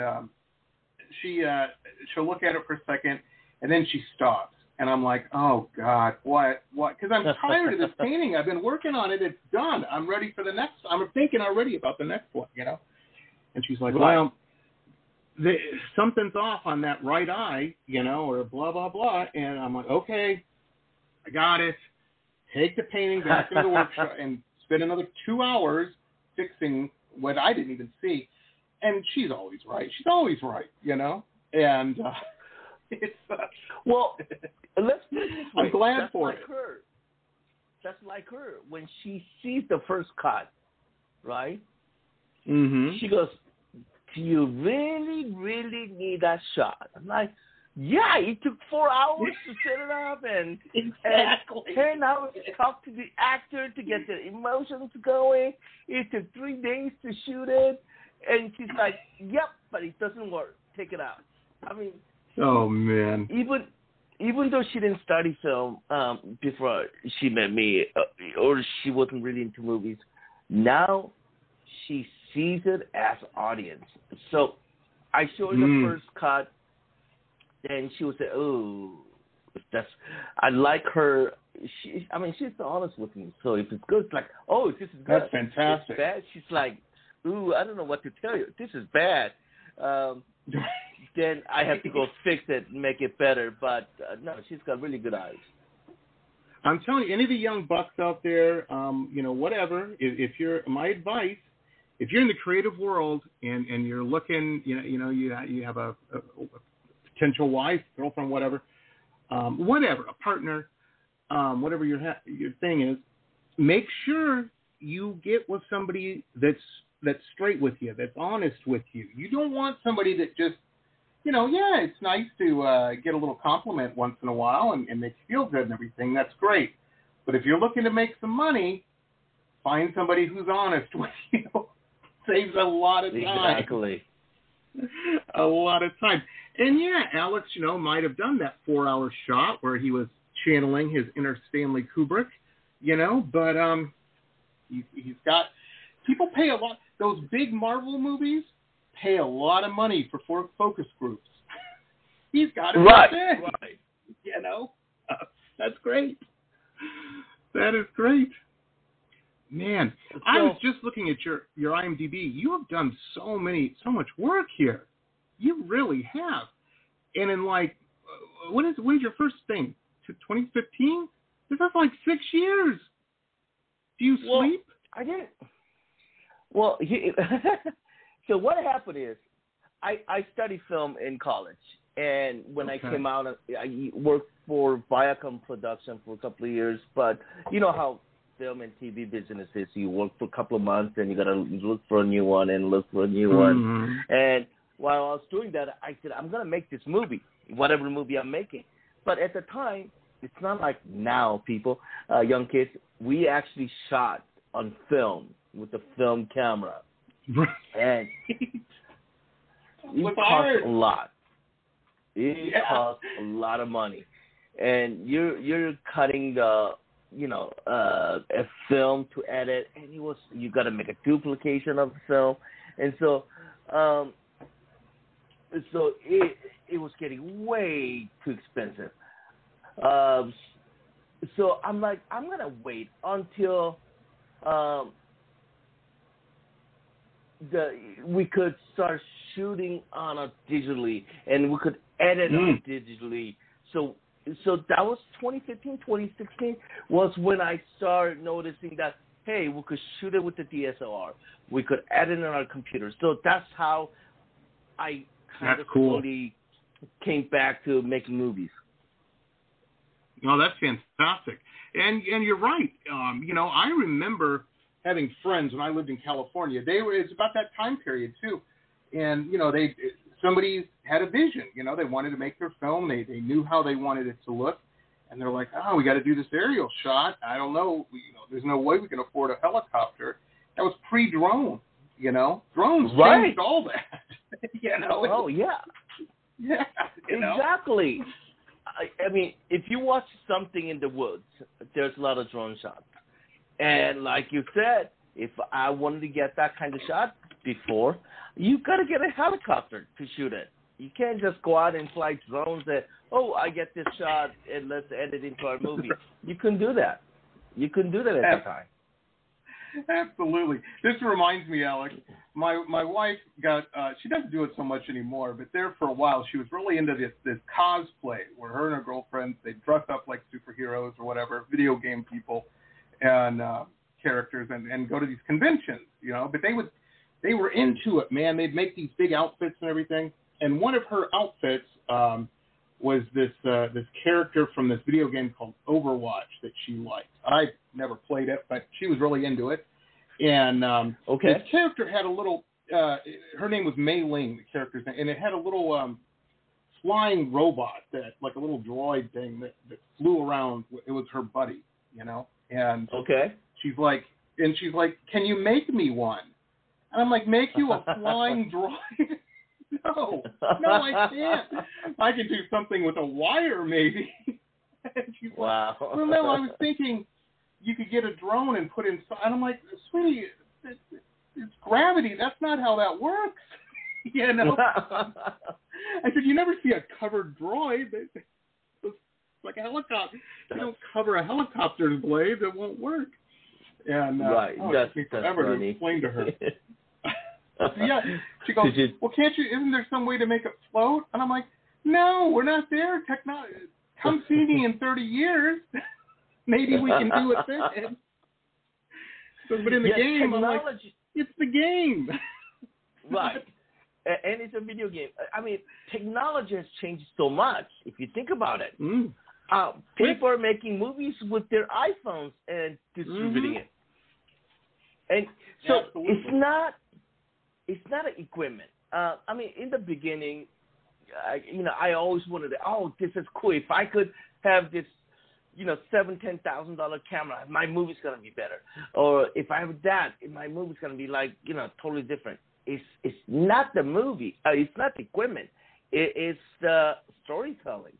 B: she'll look at it for a second, and then she stops. And I'm like, oh, God, what? Because I'm tired of this painting. I've been working on it. It's done. I'm ready for the next. I'm thinking already about the next one, And she's like, well, something's off on that right eye, or blah, blah, blah. And I'm like, okay, I got it. Take the painting back to the workshop and spend another 2 hours fixing what I didn't even see. And she's always right. She's always right, And it's
C: well, let's put it this way.
B: I'm glad
C: That's
B: for
C: like
B: it.
C: Her. That's like her. When she sees the first cut, right?
B: Mm-hmm.
C: She goes, do you really, really need that shot? I'm like, yeah, it took 4 hours to set it up and 10 hours to talk to the actor to get the emotions going. It took 3 days to shoot it. And she's like, yep, but it doesn't work. Take it out. I mean,
B: oh, man.
C: Even though she didn't study film before she met me, or she wasn't really into movies, now she sees it as audience. So I showed her the first cut, and she would say, "Oh, I like her." She's honest with me. So if it's good, it's like, "Oh, this is good."
B: That's fantastic.
C: If it's bad, she's like, "Ooh, I don't know what to tell you. This is bad." Then I have to go fix it and make it better. But no, she's got really good eyes.
B: I'm telling you, any of the young bucks out there, whatever. If you're my advice, if you're in the creative world and you're looking, you have a potential wife, girlfriend, whatever, a partner, whatever your thing is, make sure you get with somebody that's straight with you, that's honest with you. You don't want somebody that just, it's nice to get a little compliment once in a while and make you feel good and everything. That's great. But if you're looking to make some money, find somebody who's honest with you. Saves a lot of time.
C: Exactly.
B: A lot of time. And yeah, Alex, might have done that 4-hour shot where he was channeling his inner Stanley Kubrick, but he's got, people pay a lot. Those big Marvel movies pay a lot of money for focus groups. He's got it
C: right.
B: That's great. That is great. Man, so, I was just looking at your IMDb. You have done so much work here. You really have. And in when is your first thing? 2015? That's like 6 years. Do you sleep?
C: I didn't. Well, so what happened is I studied film in college. And when I came out, I worked for Viacom Production for a couple of years. But you know how film and TV business is. You work for a couple of months, and you got to look for a new one and look for a new one. And while I was doing that, I said, I'm going to make this movie, whatever movie I'm making. But at the time, it's not like now, people, young kids. We actually shot on film with the film camera. And it costs a lot. It costs a lot of money. And you're cutting the a film to edit, and you got to make a duplication of the film, and so it was getting way too expensive. So I'm like, I'm gonna wait until we could start shooting on it digitally, and we could edit on it digitally. So that was 2015, 2016 was when I started noticing that, hey, we could shoot it with the DSLR. We could edit it on our computer. So that's how I kind of slowly came back to making movies.
B: No, that's fantastic. And you're right. I remember having friends when I lived in California. It's about that time period, too. And, somebody had a vision, they wanted to make their film. They knew how they wanted it to look. And they're like, oh, we got to do this aerial shot. I don't know. There's no way we can afford a helicopter. That was pre-drone, Drones changed all that,
C: Oh, yeah.
B: Yeah.
C: Exactly. I mean, if you watch something in the woods, there's a lot of drone shots. And like you said, if I wanted to get that kind of shot before, you got to get a helicopter to shoot it. You can't just go out and fly drones and, I get this shot and let's edit into our movie. You couldn't do that. You couldn't do that at the time.
B: Absolutely. This reminds me, Alex, my wife got, she doesn't do it so much anymore, but there for a while she was really into this cosplay where her and her girlfriends, they dress up like superheroes or whatever, video game people and characters and go to these conventions, but they were into it, man. They'd make these big outfits and everything. And one of her outfits was this character from this video game called Overwatch that she liked. I never played it, but she was really into it. And this character had a little her name was Mei Ling, the character's name, and it had a little flying robot that, like a little droid thing that flew around. It was her buddy, you know. And she's like, can you make me one? And I'm like, make you a flying droid? No, I can't. I can do something with a wire, maybe. And she's
C: wow.
B: Like, well, no, I was thinking you could get a drone and put inside. And I'm like, sweetie, it's gravity. That's not how that works. You know? I said, you never see a covered droid. It's like a helicopter. You don't cover a helicopter's blade. It won't work. And
C: right.
B: It took me forever to explain to her. Yeah, she goes, well, isn't there some way to make it float? And I'm like, no, we're not there. Technology. Come see me in 30 years. Maybe we can do it then. So, but in the game, I'm like, it's the game.
C: Right. And it's a video game. I mean, technology has changed so much, if you think about it. People are making movies with their iPhones and distributing it. And so it's not an equipment. I mean, in the beginning, I always wanted to, this is cool. If I could have this, $7,000-$10,000 camera, my movie's going to be better. Or if I have that, my movie's going to be like, totally different. It's not the movie. It's not the equipment. It's the storytelling.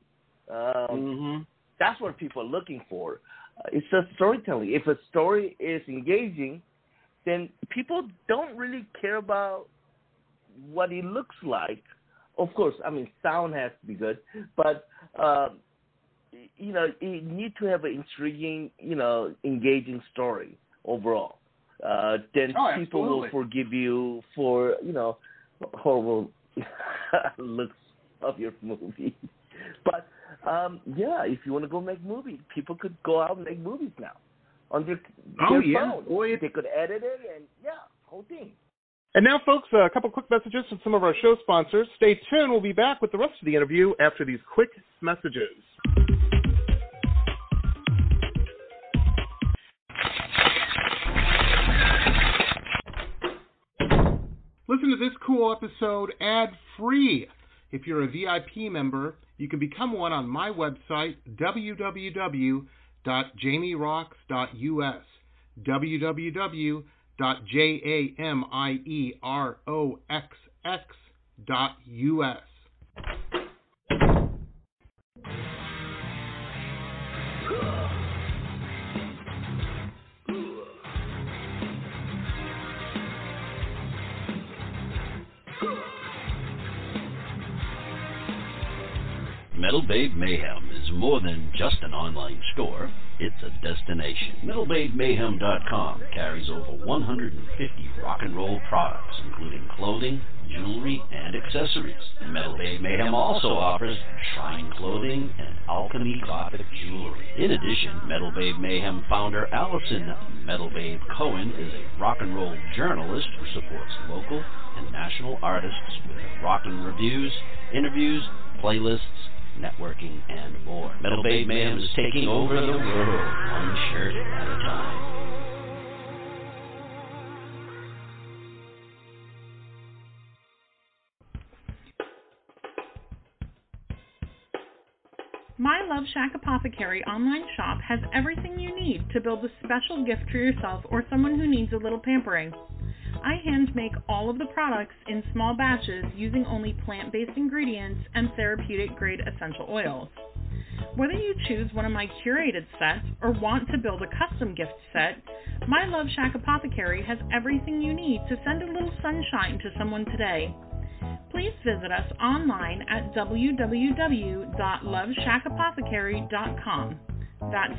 C: That's what people are looking for. It's the storytelling. If a story is engaging, then people don't really care about what it looks like. Of course, I mean, sound has to be good, but, you need to have an intriguing, engaging story overall. Then people will forgive you for, horrible looks of your movie. But, if you want to go make movies, people could go out and make movies now on their phone. Boy, they could edit it and, whole thing.
B: And now, folks, a couple quick messages from some of our show sponsors. Stay tuned. We'll be back with the rest of the interview after these quick messages. Listen to this cool episode ad-free. If you're a VIP member, you can become one on my website, www.jamierocks.us, www.jamieroxx.us.
E: Metal Babe Mayhem is more than just an online store, it's a destination. MetalBabeMayhem.com carries over 150 rock and roll products, including clothing, jewelry, and accessories. Metal Babe Mayhem also offers shrine clothing and alchemy gothic jewelry. In addition, Metal Babe Mayhem founder Allison Metal Babe Cohen is a rock and roll journalist who supports local and national artists with rockin' reviews, interviews, playlists, networking, and more. Metal Babe Mayhem is taking over the world, one shirt at a time.
D: My Love Shack Apothecary online shop has everything you need to build a special gift for yourself or someone who needs a little pampering. I hand make all of the products in small batches using only plant-based ingredients and therapeutic-grade essential oils. Whether you choose one of my curated sets or want to build a custom gift set, My Love Shack Apothecary has everything you need to send a little sunshine to someone today. Please visit us online at www.loveshackapothecary.com. That's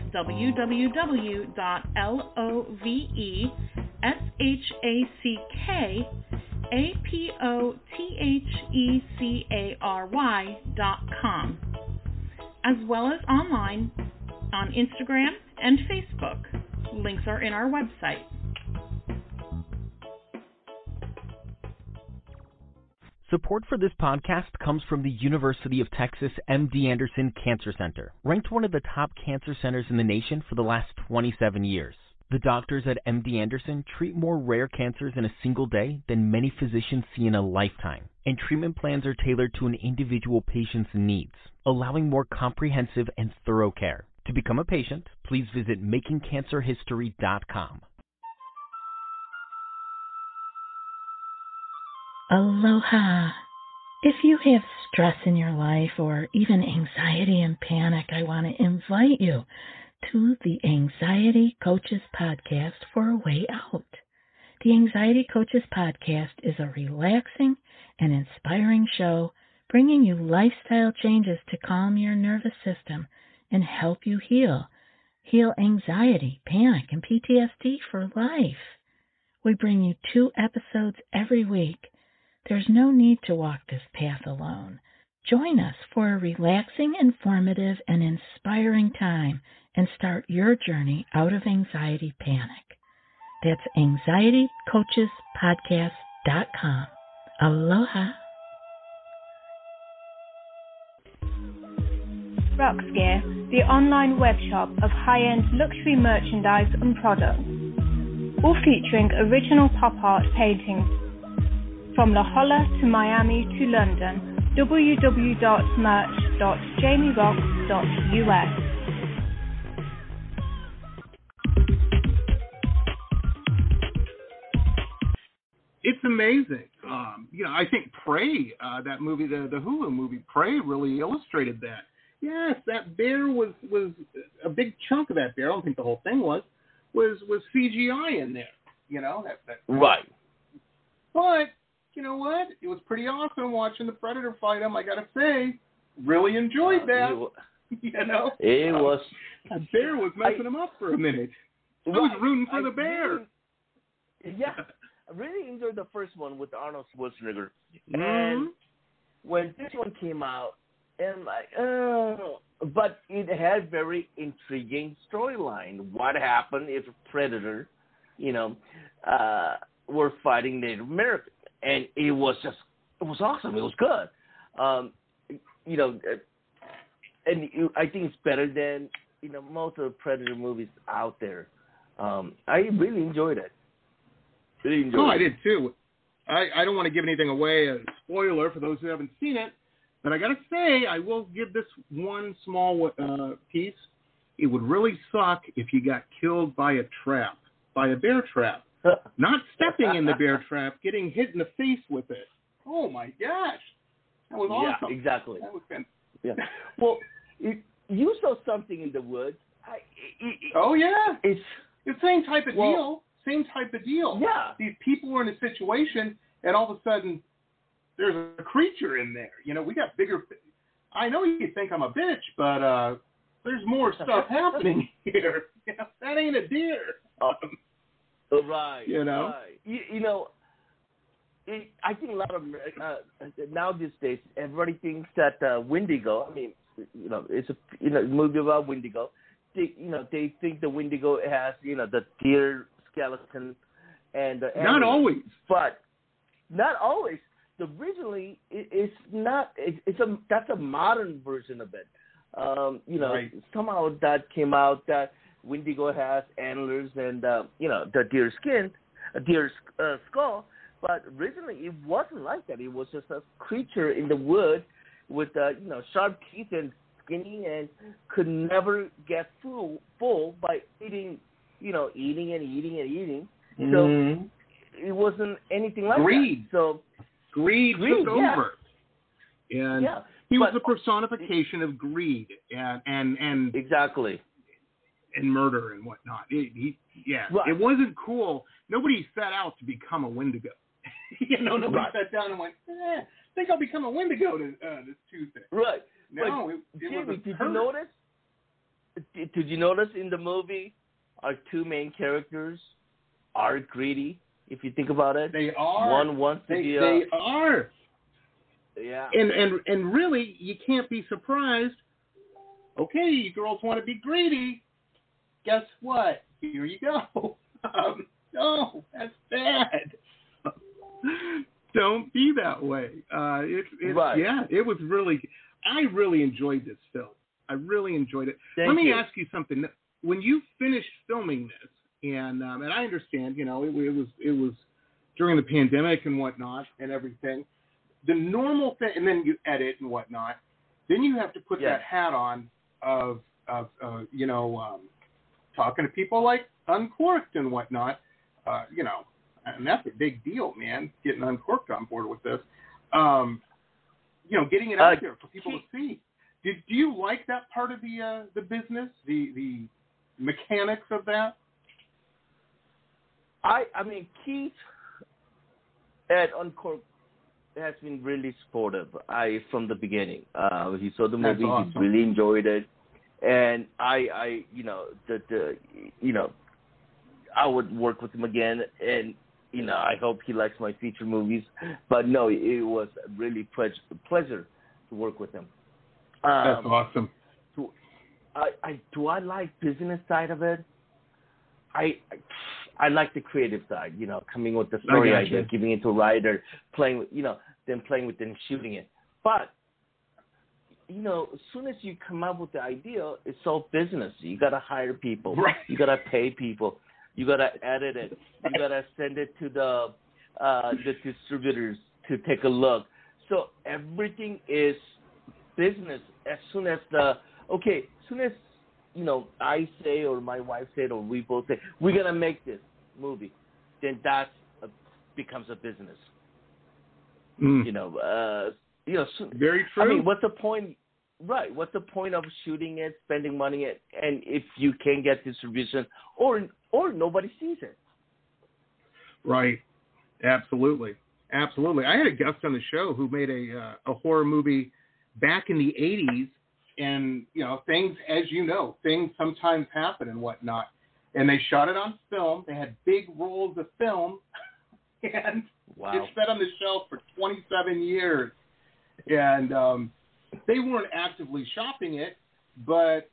D: www.loveshackapothecary.com, as well as online on Instagram and Facebook. Links are in our website.
F: Support for this podcast comes from the University of Texas MD Anderson Cancer Center, ranked one of the top cancer centers in the nation for the last 27 years. The doctors at MD Anderson treat more rare cancers in a single day than many physicians see in a lifetime, and treatment plans are tailored to an individual patient's needs, allowing more comprehensive and thorough care. To become a patient, please visit makingcancerhistory.com.
G: Aloha. If you have stress in your life or even anxiety and panic, I want to invite you to the Anxiety Coaches Podcast for a way out. The Anxiety Coaches Podcast is a relaxing and inspiring show bringing you lifestyle changes to calm your nervous system and help you heal anxiety, panic, and PTSD for life. We bring you 2 episodes every week. There's no need to walk this path alone. Join us for a relaxing, informative, and inspiring time and start your journey out of anxiety panic. That's anxietycoachespodcast.com. Aloha.
H: Roxgear, the online web shop of high-end luxury merchandise and products, all featuring original pop art paintings. From La Jolla to Miami to London, www.merch.jamieroxx.us.
B: It's amazing. I think Prey, that movie, the Hulu movie, Prey, really illustrated that. Yes, that bear was a big chunk of that bear. I don't think the whole thing was CGI in there. That
C: right.
B: But you know what? It was pretty awesome watching the Predator fight him. I gotta say, really enjoyed that.
C: It was.
B: That bear was messing him up for a minute. I was rooting for the bear.
C: I really enjoyed the first one with Arnold Schwarzenegger.
B: Mm-hmm.
C: And when this one came out, and but it had very intriguing storyline. What happened if a Predator, were fighting Native Americans? And it was awesome. It was good. And I think it's better than, most of the Predator movies out there. I really enjoyed it.
B: I did too. I don't want to give anything away, a spoiler for those who haven't seen it, but I got to say, I will give this one small piece. It would really suck if you got killed by a bear trap. Not stepping in the bear trap, getting hit in the face with it. Oh my gosh. That was awesome.
C: Yeah, exactly.
B: That was fantastic.
C: Yeah. Well, you saw something in the woods.
B: It's the same type of deal. Same type of deal.
C: Yeah.
B: These people were in a situation, and all of a sudden, there's a creature in there. We got bigger. I know you think I'm a bitch, but there's more stuff happening here. That ain't a deer.
C: Right. Right. I think a lot of now these days, everybody thinks that Wendigo. I mean, it's a movie about Wendigo. They think the Wendigo has the deer skeleton and the
B: not always,
C: but not always. Originally, it's not. That's a modern version of it.
B: Right.
C: Somehow that came out that Wendigo has antlers and the deer skin, a deer skull. But originally, it wasn't like that. It was just a creature in the wood with sharp teeth and skinny, and could never get full by eating, eating and eating and eating. So it wasn't anything like
B: greed.
C: That. So
B: greed took over, and he was a personification of greed and
C: exactly.
B: And murder and whatnot. It wasn't cool. Nobody set out to become a Wendigo. Nobody sat down and went, I think I'll become a Wendigo this Tuesday.
C: Right.
B: No,
C: Jimmy, did you notice? Did you notice in the movie our 2 main characters are greedy? If you think about it,
B: they are.
C: One wants to be.
B: They are.
C: Yeah.
B: And really, you can't be surprised. Okay, you girls want to be greedy. Guess what? Here you go. No, that's bad. Don't be that way.
C: Right.
B: Yeah, it was really. I really enjoyed this film. I really enjoyed it. Let me ask you something. When you finished filming this, and I understand, it was during the pandemic and whatnot and everything. The normal thing, and then you edit and whatnot. Then you have to put that hat on of talking to people like Uncorked and whatnot. And that's a big deal, man. Getting Uncorked on board with this. Getting it out there for people to see. Do you like that part of the business, the mechanics of that?
C: I mean, Keith at Uncorked has been really supportive. From the beginning. He saw the movie.
B: Awesome.
C: He really enjoyed it, and I would work with him again, and I hope he likes my feature movies. But no, it was really pleasure to work with him.
B: That's awesome.
C: Do I like business side of it? I like the creative side, coming with the story idea, giving it to a writer, playing with, then playing with it and shooting it. But, as soon as you come up with the idea, it's all business. You got to hire people.
B: Right.
C: You got to pay people. You got to edit it. You got to send it to the distributors to take a look. So everything is business. As soon as I say or my wife said or we both say, we're going to make this movie, then that becomes a business.
B: Very true.
C: I mean, what's the point? Right. What's the point of shooting it, spending money, and if you can't get distribution or nobody sees it? Right.
B: Absolutely. Absolutely. I had a guest on the show who made a horror movie back in the 80s. And, things, as things sometimes happen and whatnot. And they shot it on film. They had big rolls of film. And it sat on the shelf for 27 years. And they weren't actively shopping it. But,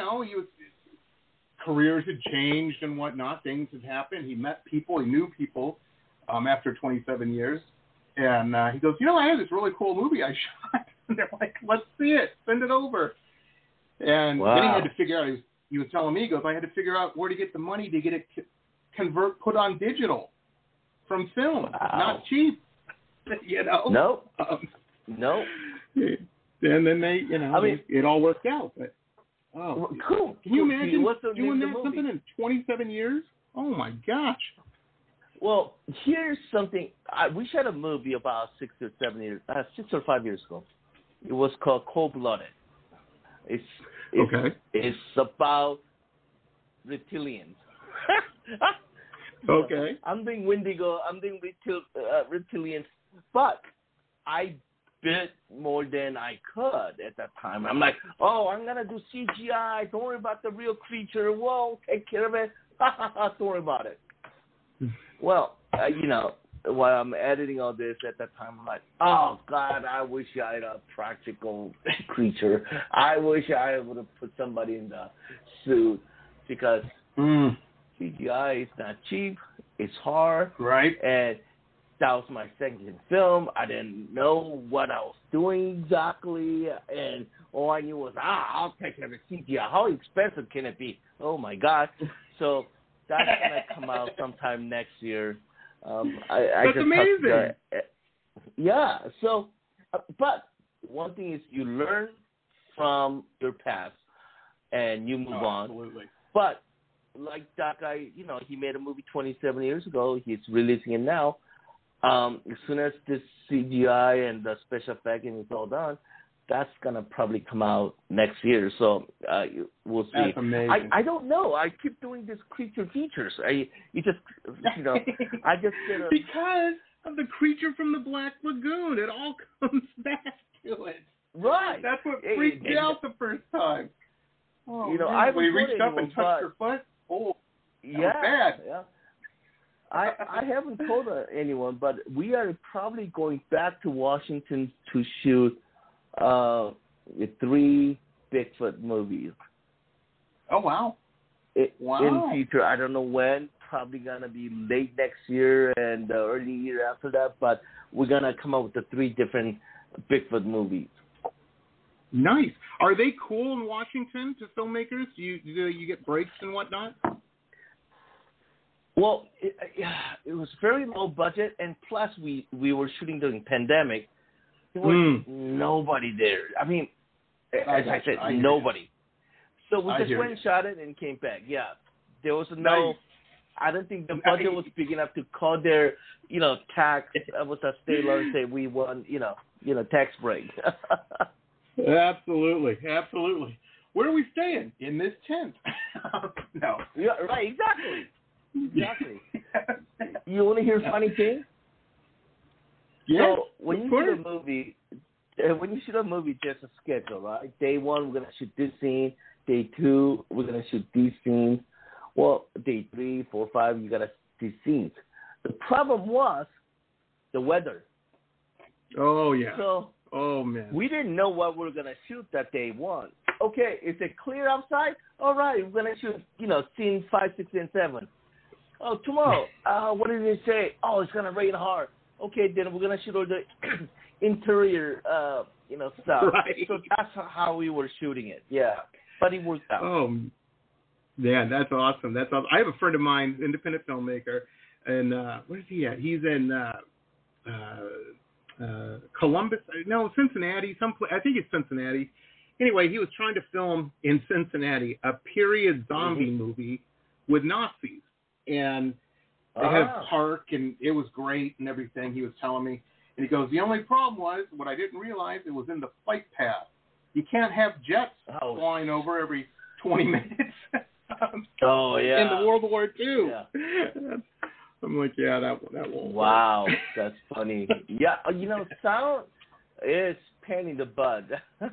B: careers had changed and whatnot. Things had happened. He met people. He knew people after 27 years. And he goes, I have this really cool movie I shot. And they're like, let's see it. Send it over. And then he had to figure out, he was telling me, he goes, I had to figure out where to get the money to get it put on digital from film.
C: Wow.
B: Not cheap.
C: Nope.
B: Nope. And then they, it all worked out. But,
C: cool.
B: Can you imagine doing that something in 27 years? Oh, my gosh.
C: Well, here's something. We shot a movie about 6 or 5 years ago. It was called Cold Blooded. It's about reptilians.
B: Okay.
C: I'm doing Wendigo. I'm doing reptilians, but I bit more than I could at that time. I'm like, I'm gonna do CGI. Don't worry about the real creature. Whoa, take care of it. Don't worry about it. Well, while I'm editing all this at that time, I'm like, oh, God, I wish I had a practical creature. I wish I would have put somebody in the suit because CGI is not cheap. It's hard.
B: Right.
C: And that was my second film. I didn't know what I was doing exactly. And all I knew was, I'll take care of the CGI. How expensive can it be? Oh, my God. So that's going to come out sometime next year.
B: That's amazing.
C: Yeah. So, but one thing is you learn from your past and you move on.
B: Absolutely.
C: But like that guy, he made a movie 27 years ago. He's releasing it now. As soon as this CGI and the special effect is all done, that's going to probably come out next year. So we'll see.
B: That's amazing.
C: I don't know. I keep doing this creature features. I just get a...
B: Because of the creature from the Black Lagoon. It all comes back to it.
C: Right.
B: That's what freaked me out the first time. Oh,
C: I
B: when he reached up and touched her foot. Oh, that was bad.
C: Yeah. I haven't told anyone, but we are probably going back to Washington to shoot 3 Bigfoot movies.
B: Oh, wow.
C: In future, I don't know when. Probably going to be late next year and early year after that, but we're going to come up with the 3 different Bigfoot movies.
B: Nice. Are they cool in Washington to filmmakers? Do you get breaks and whatnot?
C: Well, it was very low budget, and plus we were shooting during pandemic. There was nobody there. I mean, as I said, nobody. So we just went and shot it and came back. Yeah, there was no. I don't think the budget was big enough to call their, tax. Was a state law and say we want, tax break.
B: Absolutely. Where are we staying? In this tent. No.
C: Yeah, right. Exactly. You want to hear a funny thing?
B: Yeah.
C: So when you shoot a movie, there's a schedule, right? Day 1, we're gonna shoot this scene. Day 2, we're gonna shoot these scenes. Well, day 3, 4, 5, you gotta these scenes. The problem was the weather.
B: Oh yeah.
C: So
B: man,
C: we didn't know what we were gonna shoot that day 1. Okay, is it clear outside? All right, we're gonna shoot, scene 5, 6, and 7. Oh, tomorrow. What did they say? Oh, it's gonna rain hard. Okay, then we're gonna shoot all the interior, stuff.
B: Right.
C: So that's how we were shooting it. Yeah, but it worked out.
B: Oh, yeah, that's awesome. I have a friend of mine, independent filmmaker, and where is he at? He's in Columbus. No, Cincinnati. I think it's Cincinnati. Anyway, he was trying to film in Cincinnati a period zombie movie with Nazis, and they had a park, and it was great and everything. He was telling me, and he goes, the only problem was what I didn't realize, it was in the flight path. You can't have jets flying over every 20 minutes.
C: Yeah.
B: In the World War II.
C: Yeah.
B: I'm like, yeah, that won't.
C: Wow, that's funny. Yeah, sound is pain in the butt.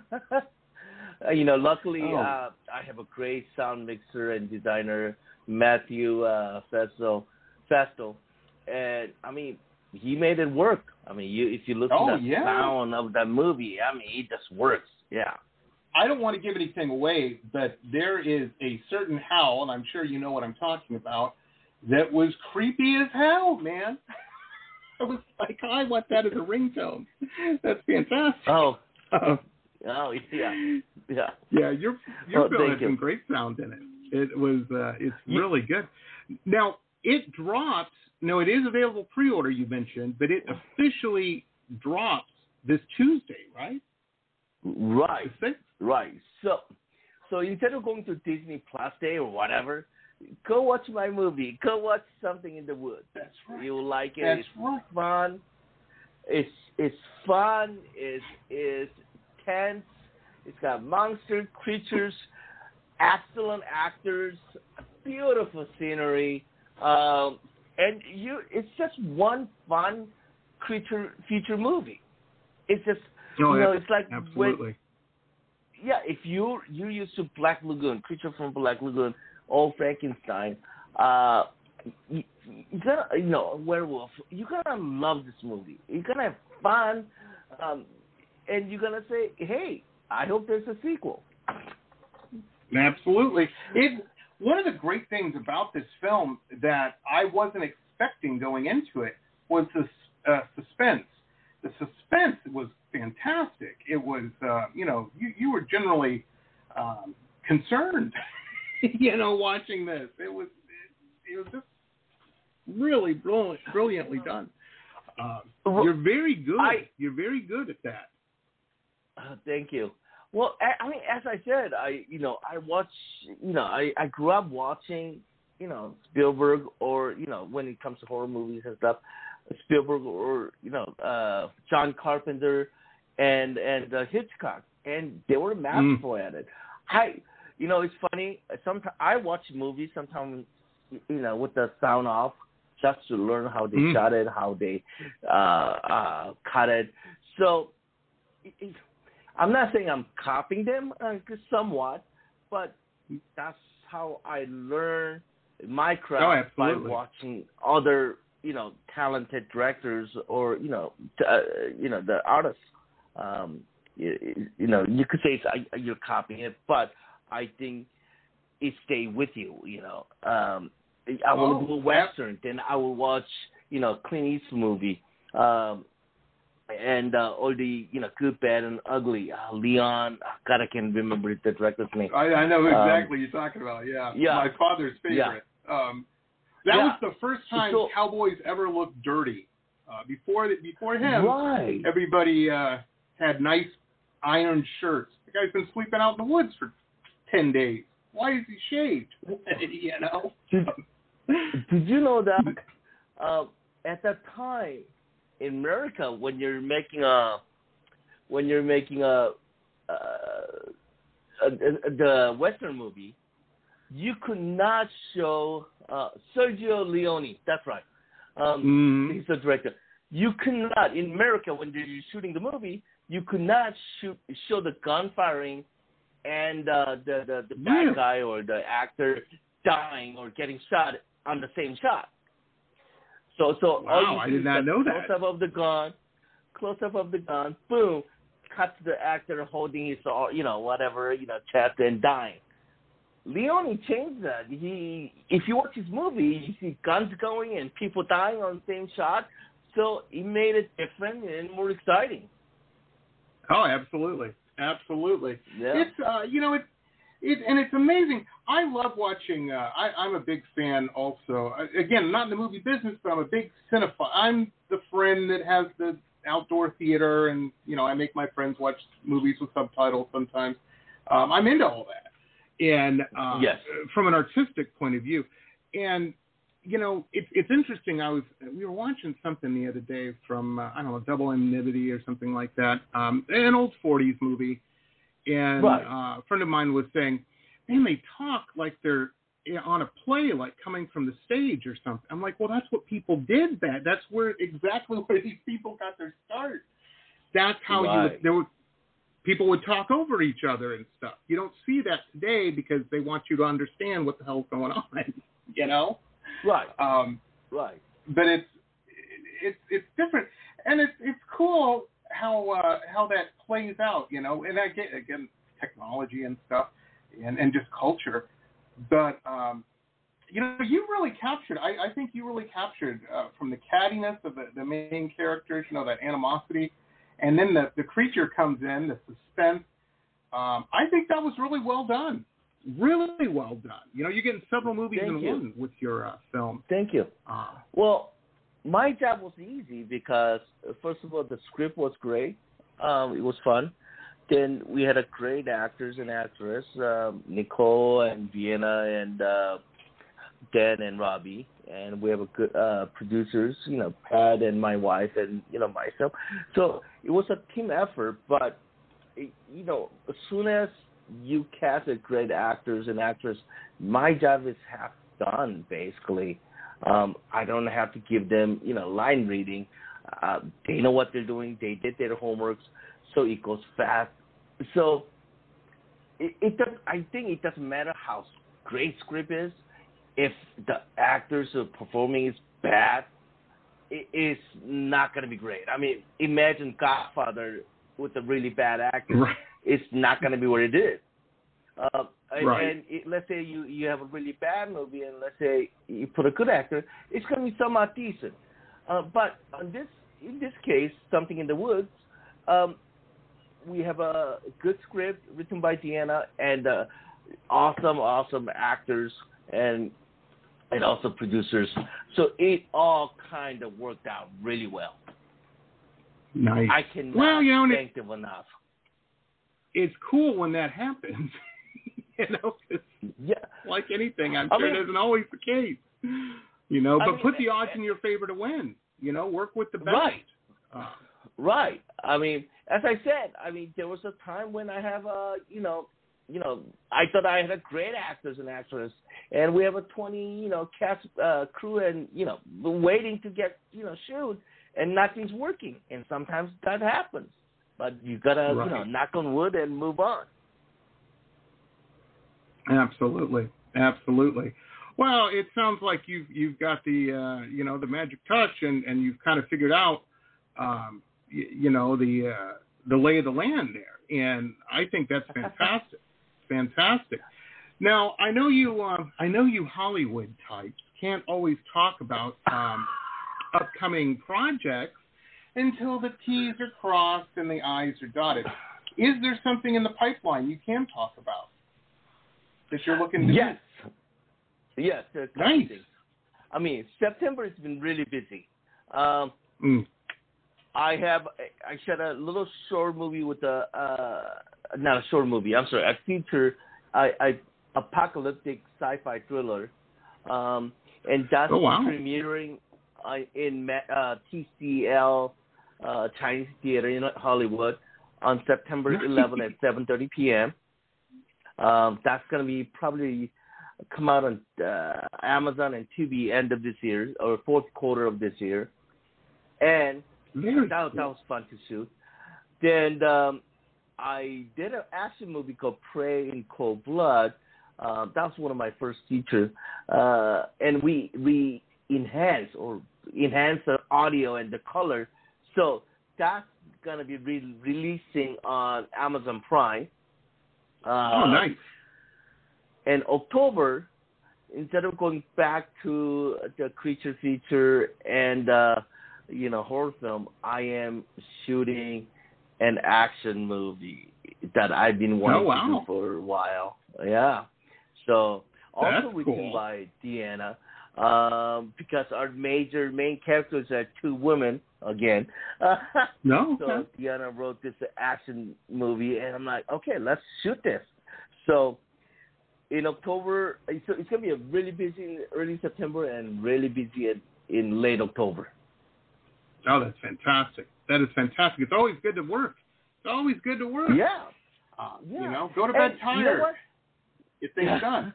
C: Luckily, I have a great sound mixer and designer, Matthew Festo, and I mean, he made it work. I mean, if you listen to the sound of that movie, I mean, it just works. Yeah.
B: I don't want to give anything away, but there is a certain howl, and I'm sure you know what I'm talking about, that was creepy as hell, man. I was like, I want that as a ringtone. That's fantastic.
C: Yeah.
B: Yeah, your film had some great sound in it. It was, it's really good. Now, it drops, it is available pre-order, you mentioned, but it officially drops this Tuesday, right?
C: Right. So instead of going to Disney Plus Day or whatever, go watch my movie. Go watch Something in the Woods.
B: That's right.
C: You'll like it.
B: That's
C: it's fun. It's fun. It's tense. It's got monster creatures, excellent actors, beautiful scenery, and it's just one fun feature movie. It's just it's like
B: absolutely.
C: If you're used to Black Lagoon, Creature from Black Lagoon, or Frankenstein, you're gonna werewolf. You're gonna love this movie. You're gonna have fun, and you're gonna say, "Hey, I hope there's a sequel."
B: Absolutely. One of the great things about this film that I wasn't expecting going into it was the suspense. The suspense was fantastic. It was, you were generally concerned, watching this. It was just really brilliantly done. You're very good. You're very good at that.
C: Thank you. Well, I mean, as I said, I watch, I grew up watching, Spielberg or, when it comes to horror movies and stuff, Spielberg or, John Carpenter and Hitchcock, and they were masterful at it. It's funny. Sometimes I watch movies sometimes, with the sound off, just to learn how they shot it, how they cut it. So I'm not saying I'm copying them, somewhat, but that's how I learn my craft by watching other, talented directors or, the artists. You could say you're copying it, but I think it stay with you. I will do a Western, then I will watch, Clint Eastwood movie, and all the, Good, Bad, and Ugly. Leon, God, I can't remember the director's name.
B: I know exactly what you're talking about. Yeah. My father's favorite. That was the first time cowboys ever looked dirty. Before him, everybody had nice ironed shirts. The guy's been sleeping out in the woods for 10 days. Why is he shaved? You know.
C: Did you know that at that time in America, when you're making the Western movie, you could not show Sergio Leone. That's right. He's the director. You could not, in America, when you're shooting the movie, you could not show the gun firing and the bad guy or the actor dying or getting shot on the same shot. So
B: wow, I did not know that.
C: Close up of the gun, boom, cut to the actor holding his, chest and dying. Leone changed that. If you watch his movie, you see guns going and people dying on the same shot. So he made it different and more exciting.
B: Oh, absolutely. Yeah. It's it's amazing. I love watching. I'm a big fan also. Again, not in the movie business, but I'm a big cinephile. I'm the friend that has the outdoor theater, and I make my friends watch movies with subtitles sometimes. I'm into all that. And from an artistic point of view, and it's interesting. We were watching something the other day from Double Indemnity or something like that, an old 40s movie, and a friend of mine was saying, "Man, they talk like they're on a play, like coming from the stage or something." I'm like, "Well, that's what people did. That's exactly where these people got their start. That's how people would talk over each other and stuff. You don't see that today because they want you to understand what the hell's going on,
C: Right.
B: But it's different, and it's cool how that plays out, And I get, again, technology and stuff, and just culture. But you really captured. I think you really captured from the cattiness of the main characters, that animosity. And then the creature comes in, the suspense. I think that was really well done. Really well done. You're getting several movies one with your film.
C: Thank you. Well, my job was easy because, first of all, the script was great. It was fun. Then we had a great actors and actress, Nicole and Vienna and Dan and Robbie. And we have a good producers, Pat and my wife and, myself. So it was a team effort, but, as soon as you cast a great actors and actress, my job is half done, basically. I don't have to give them, line reading. They know what they're doing. They did their homeworks, so it goes fast. So I think it doesn't matter how great script is. If the actors are performing is bad, it's not going to be great. I mean, imagine Godfather with a really bad actor.
B: Right.
C: It's not going to be what it is. And let's say you have a really bad movie, and let's say you put a good actor, it's going to be somewhat decent. But in this case, Something in the Woods, we have a good script written by Deanna and awesome actors and also producers. So it all kind of worked out really well.
B: Nice.
C: I cannot thank them enough.
B: It's cool when that happens. Like anything, I'm sure it isn't always the case. But put the odds in your favor to win. Work with the best.
C: Right. I mean, as I said, there was a time when I have I thought I had a great actors and actress, and we have a 20, cast crew, and waiting to get shoot, and nothing's working, and sometimes that happens. But you gotta knock on wood and move on.
B: Absolutely. Well, it sounds like you've got the the magic touch, and you've kind of figured out the lay of the land there, and I think that's fantastic. Fantastic. Now, I know you Hollywood types can't always talk about upcoming projects until the T's are crossed and the I's are dotted. Is there something in the pipeline you can talk about that you're looking to do?
C: Yes, there's
B: nice.
C: things. I mean, September has been really busy. I shot a little short movie with not a short movie. I'm sorry, a feature, apocalyptic sci-fi thriller, and that's premiering in TCL Chinese Theater in Hollywood on September 11th at 7:30 p.m. That's going to be probably come out on Amazon and Tubi end of this year or fourth quarter of this year, and that was fun to shoot. Then I did an action movie called Prey in Cold Blood. That was one of my first features, and we enhanced the audio and the color. So that's gonna be releasing on Amazon Prime.
B: Nice.
C: In October, instead of going back to the creature feature and horror film, I am shooting an action movie that I've been wanting to do for a while. Yeah. So also written by Deanna, because our main characters are two women again. So Deanna wrote this action movie, and I'm like, okay, let's shoot this. So in October, it's going to be a really busy early September and really busy in late October.
B: Oh, that's fantastic. That is fantastic. It's always good to work.
C: Yeah.
B: Go to bed tired.
C: You know what?
B: Get things done.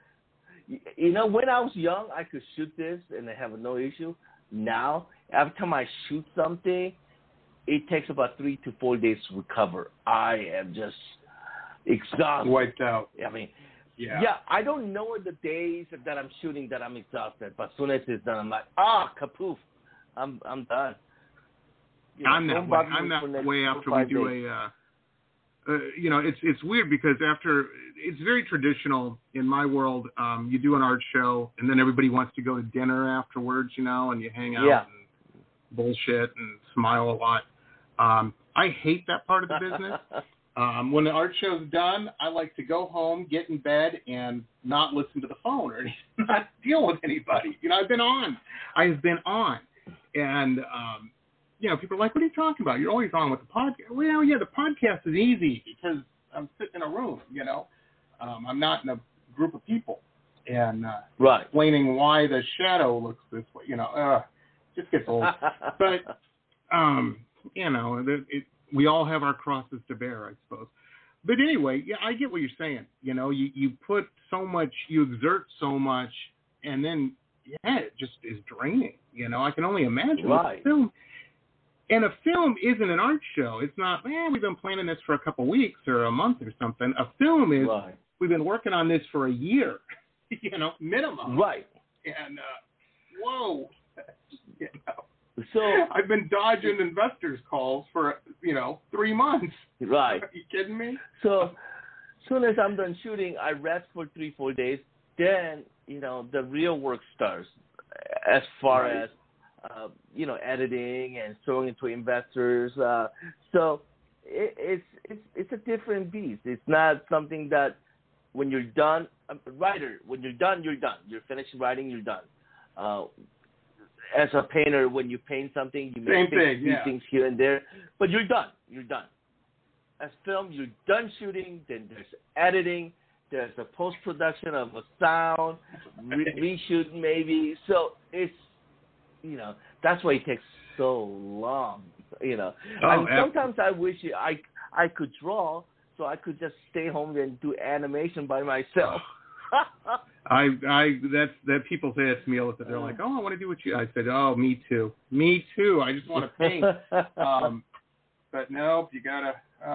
C: When I was young, I could shoot this and I have no issue. Now, every time I shoot something, it takes about 3 to 4 days to recover. I am just exhausted.
B: Wiped out.
C: I mean, I don't know the days that I'm shooting that I'm exhausted, but as soon as it's done, I'm like, kapoof, I'm done.
B: I'm that way after we do it's weird because it's very traditional in my world. You do an art show and then everybody wants to go to dinner afterwards, and you hang out and bullshit and smile a lot. I hate that part of the business. When the art show's done, I like to go home, get in bed, and not listen to the phone or not deal with anybody. I've been on. And, people are like, what are you talking about? You're always on with the podcast. Well, yeah, the podcast is easy because I'm sitting in a room, I'm not in a group of people. And explaining why the shadow looks this way, just gets old. But, we all have our crosses to bear, I suppose. But anyway, I get what you're saying. You put so much, you exert so much, and then, it just is draining. I can only imagine.
C: Right.
B: Film. And a film isn't an art show. It's not, we've been planning this for a couple of weeks or a month or something. A film is, we've been working on this for a year, minimum.
C: Right.
B: And, whoa.
C: So
B: I've been dodging investors' calls for 3 months.
C: Right.
B: Are you kidding me?
C: So as soon as I'm done shooting, I rest for 3-4 days. Then the real work starts, as far as editing and throwing it to investors. So it's a different beast. It's not something that when you're done, writer. When you're done, you're done. You're finished writing, you're done. As a painter, when you paint something, you make things here and there, but you're done. You're done. As film, you're done shooting. Then there's editing. There's a post-production of a sound, reshoot maybe. So it's, that's why it takes so long. Sometimes I wish I could draw, so I could just stay home and do animation by myself.
B: That people say that to me all the time. They're like, I want to do what you. I said, me too. I just want to paint. But no, you gotta,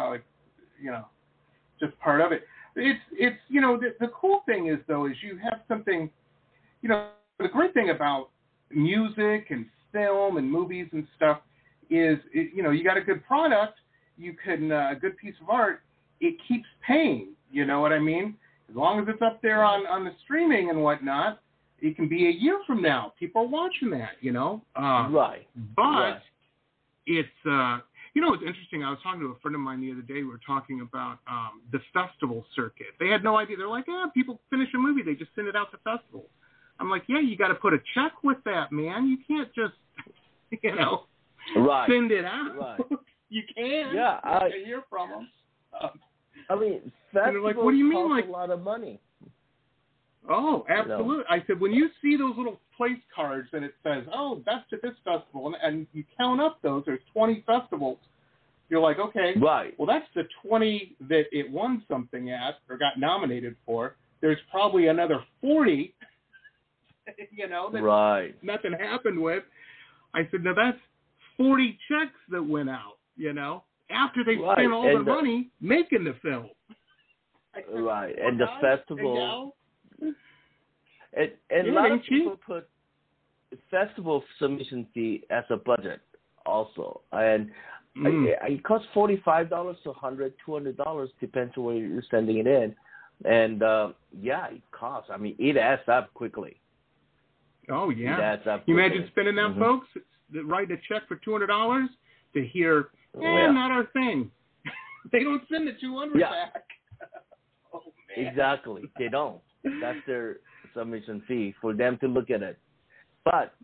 B: just part of it. It's the cool thing is though is you have something, the great thing about music and film and movies and stuff is you got a good product, you can a good piece of art, it keeps paying. You know what I mean? As long as it's up there on the streaming and whatnot, it can be a year from now. People are watching that,
C: Right.
B: But it's, it's interesting. I was talking to a friend of mine the other day. We were talking about the festival circuit. They had no idea. They're like, people finish a movie. They just send it out to festivals. I'm like, yeah, you got to put a check with that, man. You can't just,
C: right.
B: send it out.
C: Right.
B: You can.
C: Yeah,
B: I hear from them.
C: I mean, festivals
B: like, what do you mean,
C: cost
B: like,
C: a lot of money.
B: Oh, absolutely. I said, when you see those little place cards and it says, oh, that's at this festival, and you count up those, there's 20 festivals. You're like, okay,
C: right.
B: Well, that's the 20 that it won something at or got nominated for. There's probably another 40, that
C: right.
B: nothing happened with. I said, now that's 40 checks that went out, after they spent all their money making the film. Said,
C: right, and the festival... And a lot of people put festival submission fee as a budget also. And it costs $45 to $100, $200, depends on where you're sending it in. And, it costs. I mean, it adds up quickly.
B: Oh, yeah.
C: It adds up
B: quickly. You imagine spending that, folks? Writing a check for $200 to hear, not our thing. They don't send the $200 back. Oh, man.
C: Exactly. They don't. That's their submission fee for them to look at it. But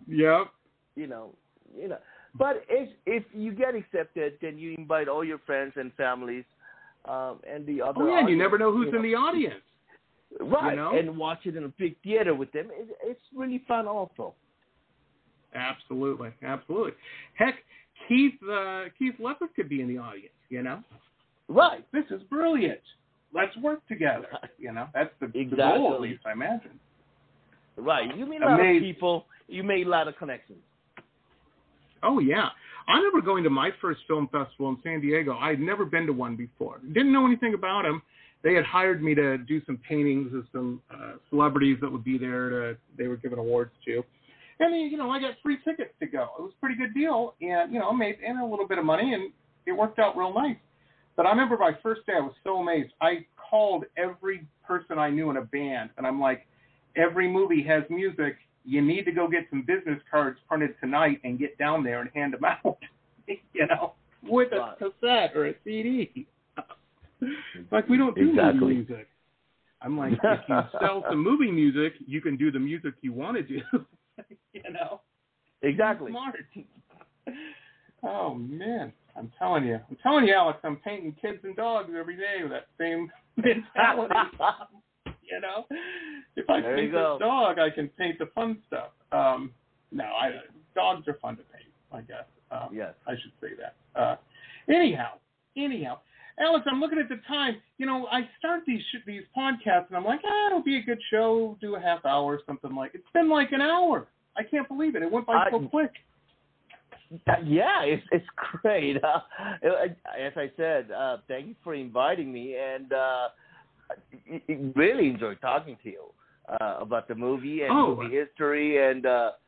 C: but if you get accepted, then you invite all your friends and families and the other.
B: Oh yeah, and you never know who's in the audience.
C: Right, and watch it in a big theater with them. It's really fun also.
B: Absolutely. Heck, Keith Leopard could be in the audience.
C: Right.
B: This is brilliant. Let's work together. That's the goal, at least, I imagine.
C: Right. You meet a lot of people. You made a lot of connections.
B: Oh, yeah. I remember going to my first film festival in San Diego. I'd never been to one before. Didn't know anything about them. They had hired me to do some paintings of some celebrities that would be there. They were giving awards to. And, I got free tickets to go. It was a pretty good deal. And, made a little bit of money, and it worked out real nice. But I remember my first day, I was so amazed. I called every person I knew in a band, and I'm like, every movie has music. You need to go get some business cards printed tonight and get down there and hand them out, with a cassette or a CD. Like, we don't do movie music. I'm like, if you sell some movie music, you can do the music you want to do,
C: Exactly.
B: Smart. Oh, man. I'm telling you, Alex, I'm painting kids and dogs every day with that same mentality. If I paint this dog, I can paint the fun stuff. Dogs are fun to paint, I guess.
C: Yes.
B: I should say that. Anyhow, Alex, I'm looking at the time. I start these podcasts, and I'm like, it'll be a good show, do a half hour or something like. It's been like an hour. I can't believe it. It went by so quick.
C: Yeah, it's great. As I said, thank you for inviting me, and really enjoyed talking to you about the movie and movie history and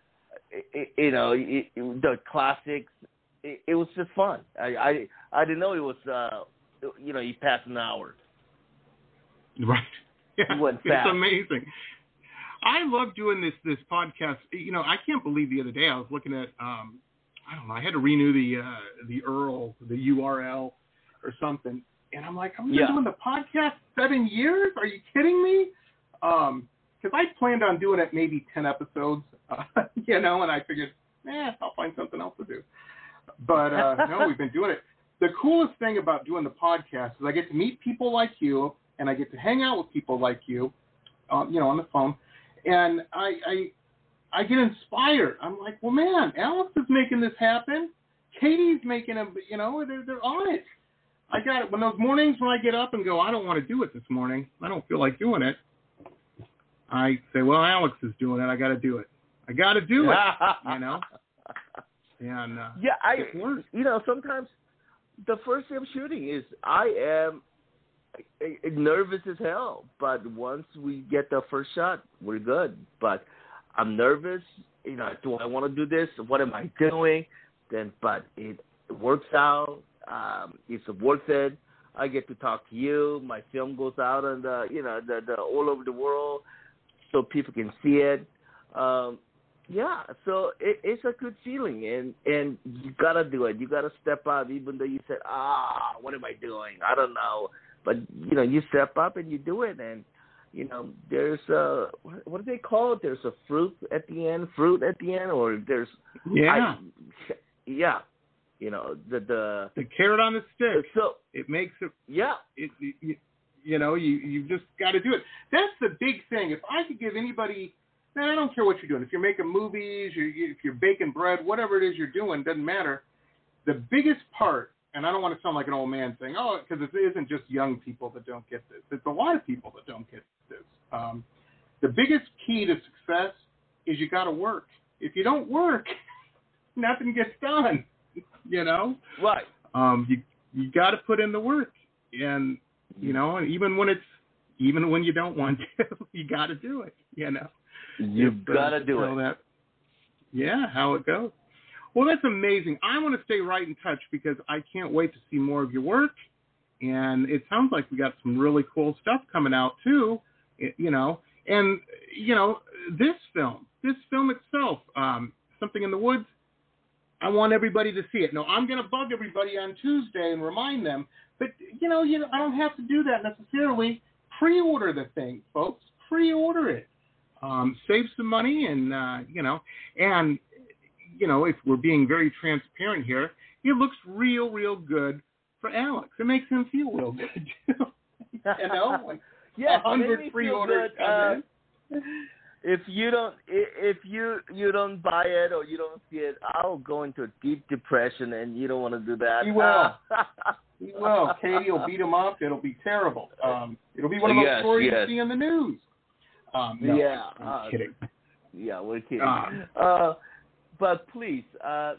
C: the classics. It was just fun. I didn't know it was you passed an hour.
B: Right. Yeah,
C: it went fast.
B: It's amazing. I love doing this podcast. I can't believe the other day I was looking at. I don't know. I had to renew the URL or something, and I'm like, I've been doing the podcast 7 years. Are you kidding me? Because I planned on doing it maybe 10 episodes, and I figured, I'll find something else to do. But no, we've been doing it. The coolest thing about doing the podcast is I get to meet people like you, and I get to hang out with people like you, on the phone, and I get inspired. I'm like, well, man, Alex is making this happen. Katie's making them, they're on it. I got it. When those mornings when I get up and go, I don't want to do it this morning. I don't feel like doing it. I say, well, Alex is doing it. I got to do it. I got to do it, And it works.
C: Sometimes the first day of shooting is I am nervous as hell. But once we get the first shot, we're good. But I'm nervous, do I want to do this? What am I doing? But it works out. It's worth it. I get to talk to you. My film goes out on the all over the world, so people can see it. So it's a good feeling, and you gotta do it. You gotta step up, even though you said, what am I doing? I don't know. But you step up and you do it, and there's what do they call it? There's a fruit at the end, or there's
B: the carrot on the stick.
C: So
B: it makes it.
C: Yeah.
B: You just got to do it. That's the big thing. If I could give anybody, I don't care what you're doing. If you're making movies, if you're baking bread, whatever it is you're doing, doesn't matter. The biggest part, and I don't want to sound like an old man saying, because it isn't just young people that don't get this. It's a lot of people that don't get this. The biggest key to success is you got to work. If you don't work, nothing gets done.
C: Right.
B: You got to put in the work, and and even when you don't want to, you got to do it.
C: You've got to do it.
B: How it goes. Well, that's amazing. I want to stay right in touch because I can't wait to see more of your work. And it sounds like we got some really cool stuff coming out too, And, this film itself, Something in the Woods, I want everybody to see it. No, I'm going to bug everybody on Tuesday and remind them. But, I don't have to do that necessarily. Pre-order the thing, folks. Pre-order it. Save some money and, if we're being very transparent here, it looks real good for Alex. It makes him feel real good, too. When 100 pre-orders come in.
C: If you don't buy it or you don't see it, I'll go into a deep depression, and you don't want to do that.
B: He will. He will. Katie will beat him up. It'll be terrible. It'll be one of those stories you see in the news. I'm kidding.
C: Yeah, we're kidding. But please, I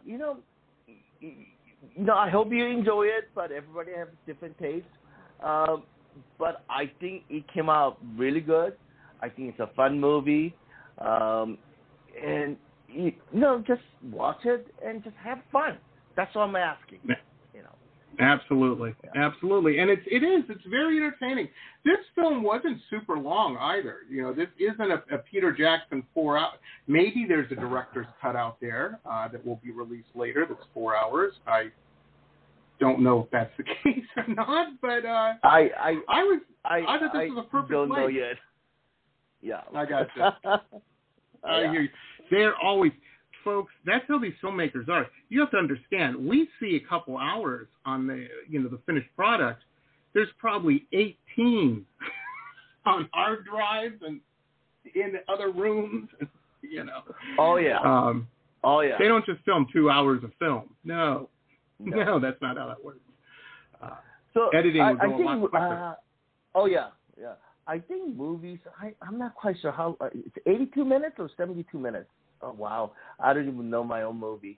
C: hope you enjoy it, but everybody has different tastes. But I think it came out really good. I think it's a fun movie. And, just watch it and just have fun. That's all I'm asking.
B: Absolutely. Absolutely. And it's very entertaining. This film wasn't super long either. This isn't a Peter Jackson 4 hour. Maybe there's a director's cut out there that will be released later that's 4 hours. I don't know if that's the case or not, but I thought this was a perfect
C: don't
B: length.
C: know yet. Yeah.
B: I got you. I hear you. They're always... Folks, that's how these filmmakers are. You have to understand, we see a couple hours on the finished product. There's probably 18 on hard drives and in other rooms,
C: Oh, yeah.
B: They don't just film 2 hours of film. No, that's not how that works.
C: So
B: editing would go a lot quicker.
C: Yeah. I think movies, I'm not quite sure how, it's 82 minutes or 72 minutes? Oh, wow. I don't even know my own movie.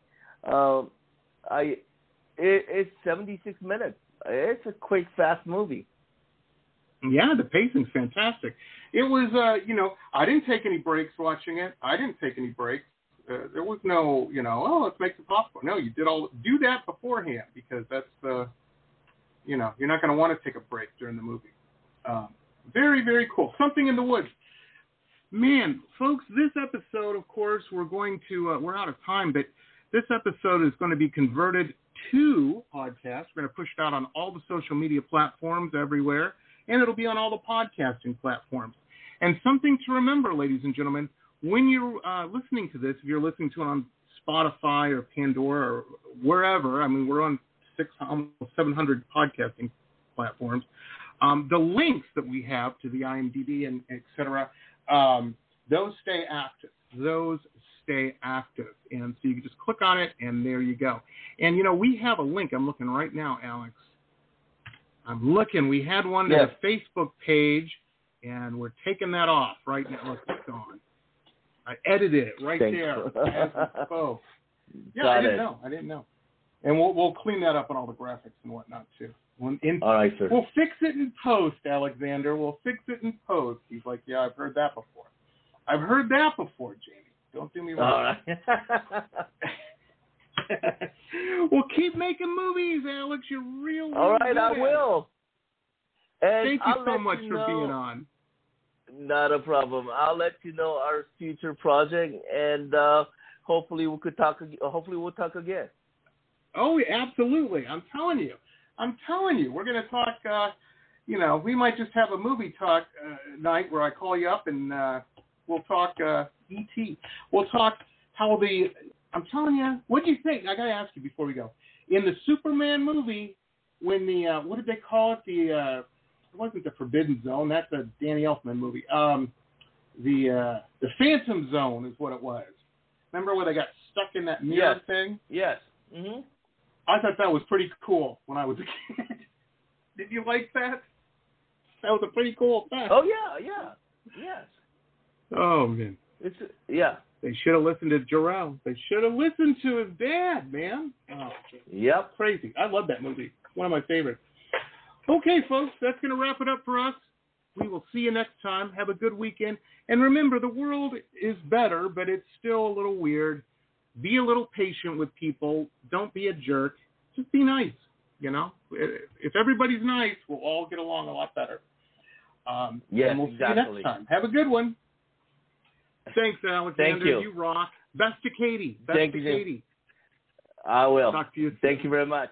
C: It's 76 minutes. It's a quick, fast movie.
B: Yeah, the pacing's fantastic. It was, I didn't take any breaks watching it. I didn't take any breaks. There was no, let's make some popcorn. No, you do that beforehand because that's you're not going to want to take a break during the movie. Very, very cool. Something in the Woods. Man, folks, this episode, of course, we're out of time, but this episode is going to be converted to podcast. We're going to push it out on all the social media platforms everywhere, and it'll be on all the podcasting platforms. And something to remember, ladies and gentlemen, when you're listening to this, if you're listening to it on Spotify or Pandora or wherever, we're on almost 700 podcasting platforms, the links that we have to the IMDb and et cetera, those stay active. And so you can just click on it, and there you go. And, we have a link. I'm looking right now, Alex. We had one to the Facebook page, and we're taking that off right now. Look, it's gone. I edited it right there as we spoke. Yeah, I didn't know. And we'll clean that up on all the graphics and whatnot, too.
C: All right, sir.
B: We'll fix it in post, Alexander. We'll fix it in post. He's like, yeah, I've heard that before. Jamie. Don't do me wrong.
C: All right.
B: Well, keep making movies, Alex. You're real.
C: All right, I will. And
B: thank you so much for being on.
C: Not a problem. I'll let you know our future project, and hopefully we could talk. Hopefully we'll talk again.
B: Oh, absolutely. I'm telling you. We're going to talk, we might just have a movie talk night where I call you up and we'll talk E.T. We'll talk how I'm telling you, what do you think? I got to ask you before we go. In the Superman movie, when what did they call it? It wasn't the Forbidden Zone. That's a Danny Elfman movie. The Phantom Zone is what it was. Remember where they got stuck in that mirror thing?
C: Yes. Mm-hmm.
B: I thought that was pretty cool when I was a kid. Did you like that? That was a pretty cool effect.
C: Oh, yeah. Yes.
B: Oh, man. They should have listened to Jarrell. They should have listened to his dad, man. Oh,
C: yep.
B: Crazy. I love that movie. One of my favorites. Okay, folks, that's going to wrap it up for us. We will see you next time. Have a good weekend. And remember, the world is better, but it's still a little weird. Be a little patient with people. Don't be a jerk. Just be nice, If everybody's nice, we'll all get along a lot better.
C: Yes,
B: and we'll see you next time. Have a good one. Thanks, Alexander.
C: Thank you.
B: You rock. Best to Katie.
C: Thank you,
B: Katie.
C: I will.
B: Talk to you soon.
C: Thank you very much.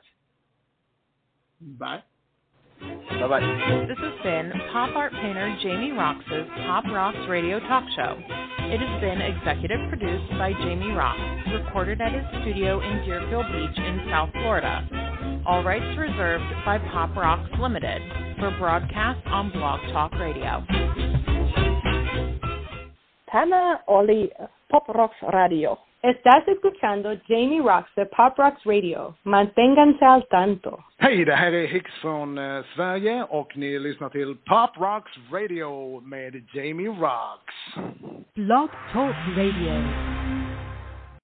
B: Bye.
C: Bye-bye.
D: This has been pop art painter Jamie Roxx's Pop Rocks Radio Talk Show. It has been executive produced by Jamie Roxx, recorded at his studio in Deerfield Beach in South Florida. All rights reserved by Pop Rocks Limited for broadcast on Blog Talk Radio.
H: Tana Oli, Pop Rocks Radio. Estás escuchando Jamie Roxx de Pop Rocks Radio. Manténganse al tanto.
I: Hej, det här är Hicks från Sverige och ni lyssnar till Pop Rocks Radio med Jamie Roxx.
J: Blog Talk Radio.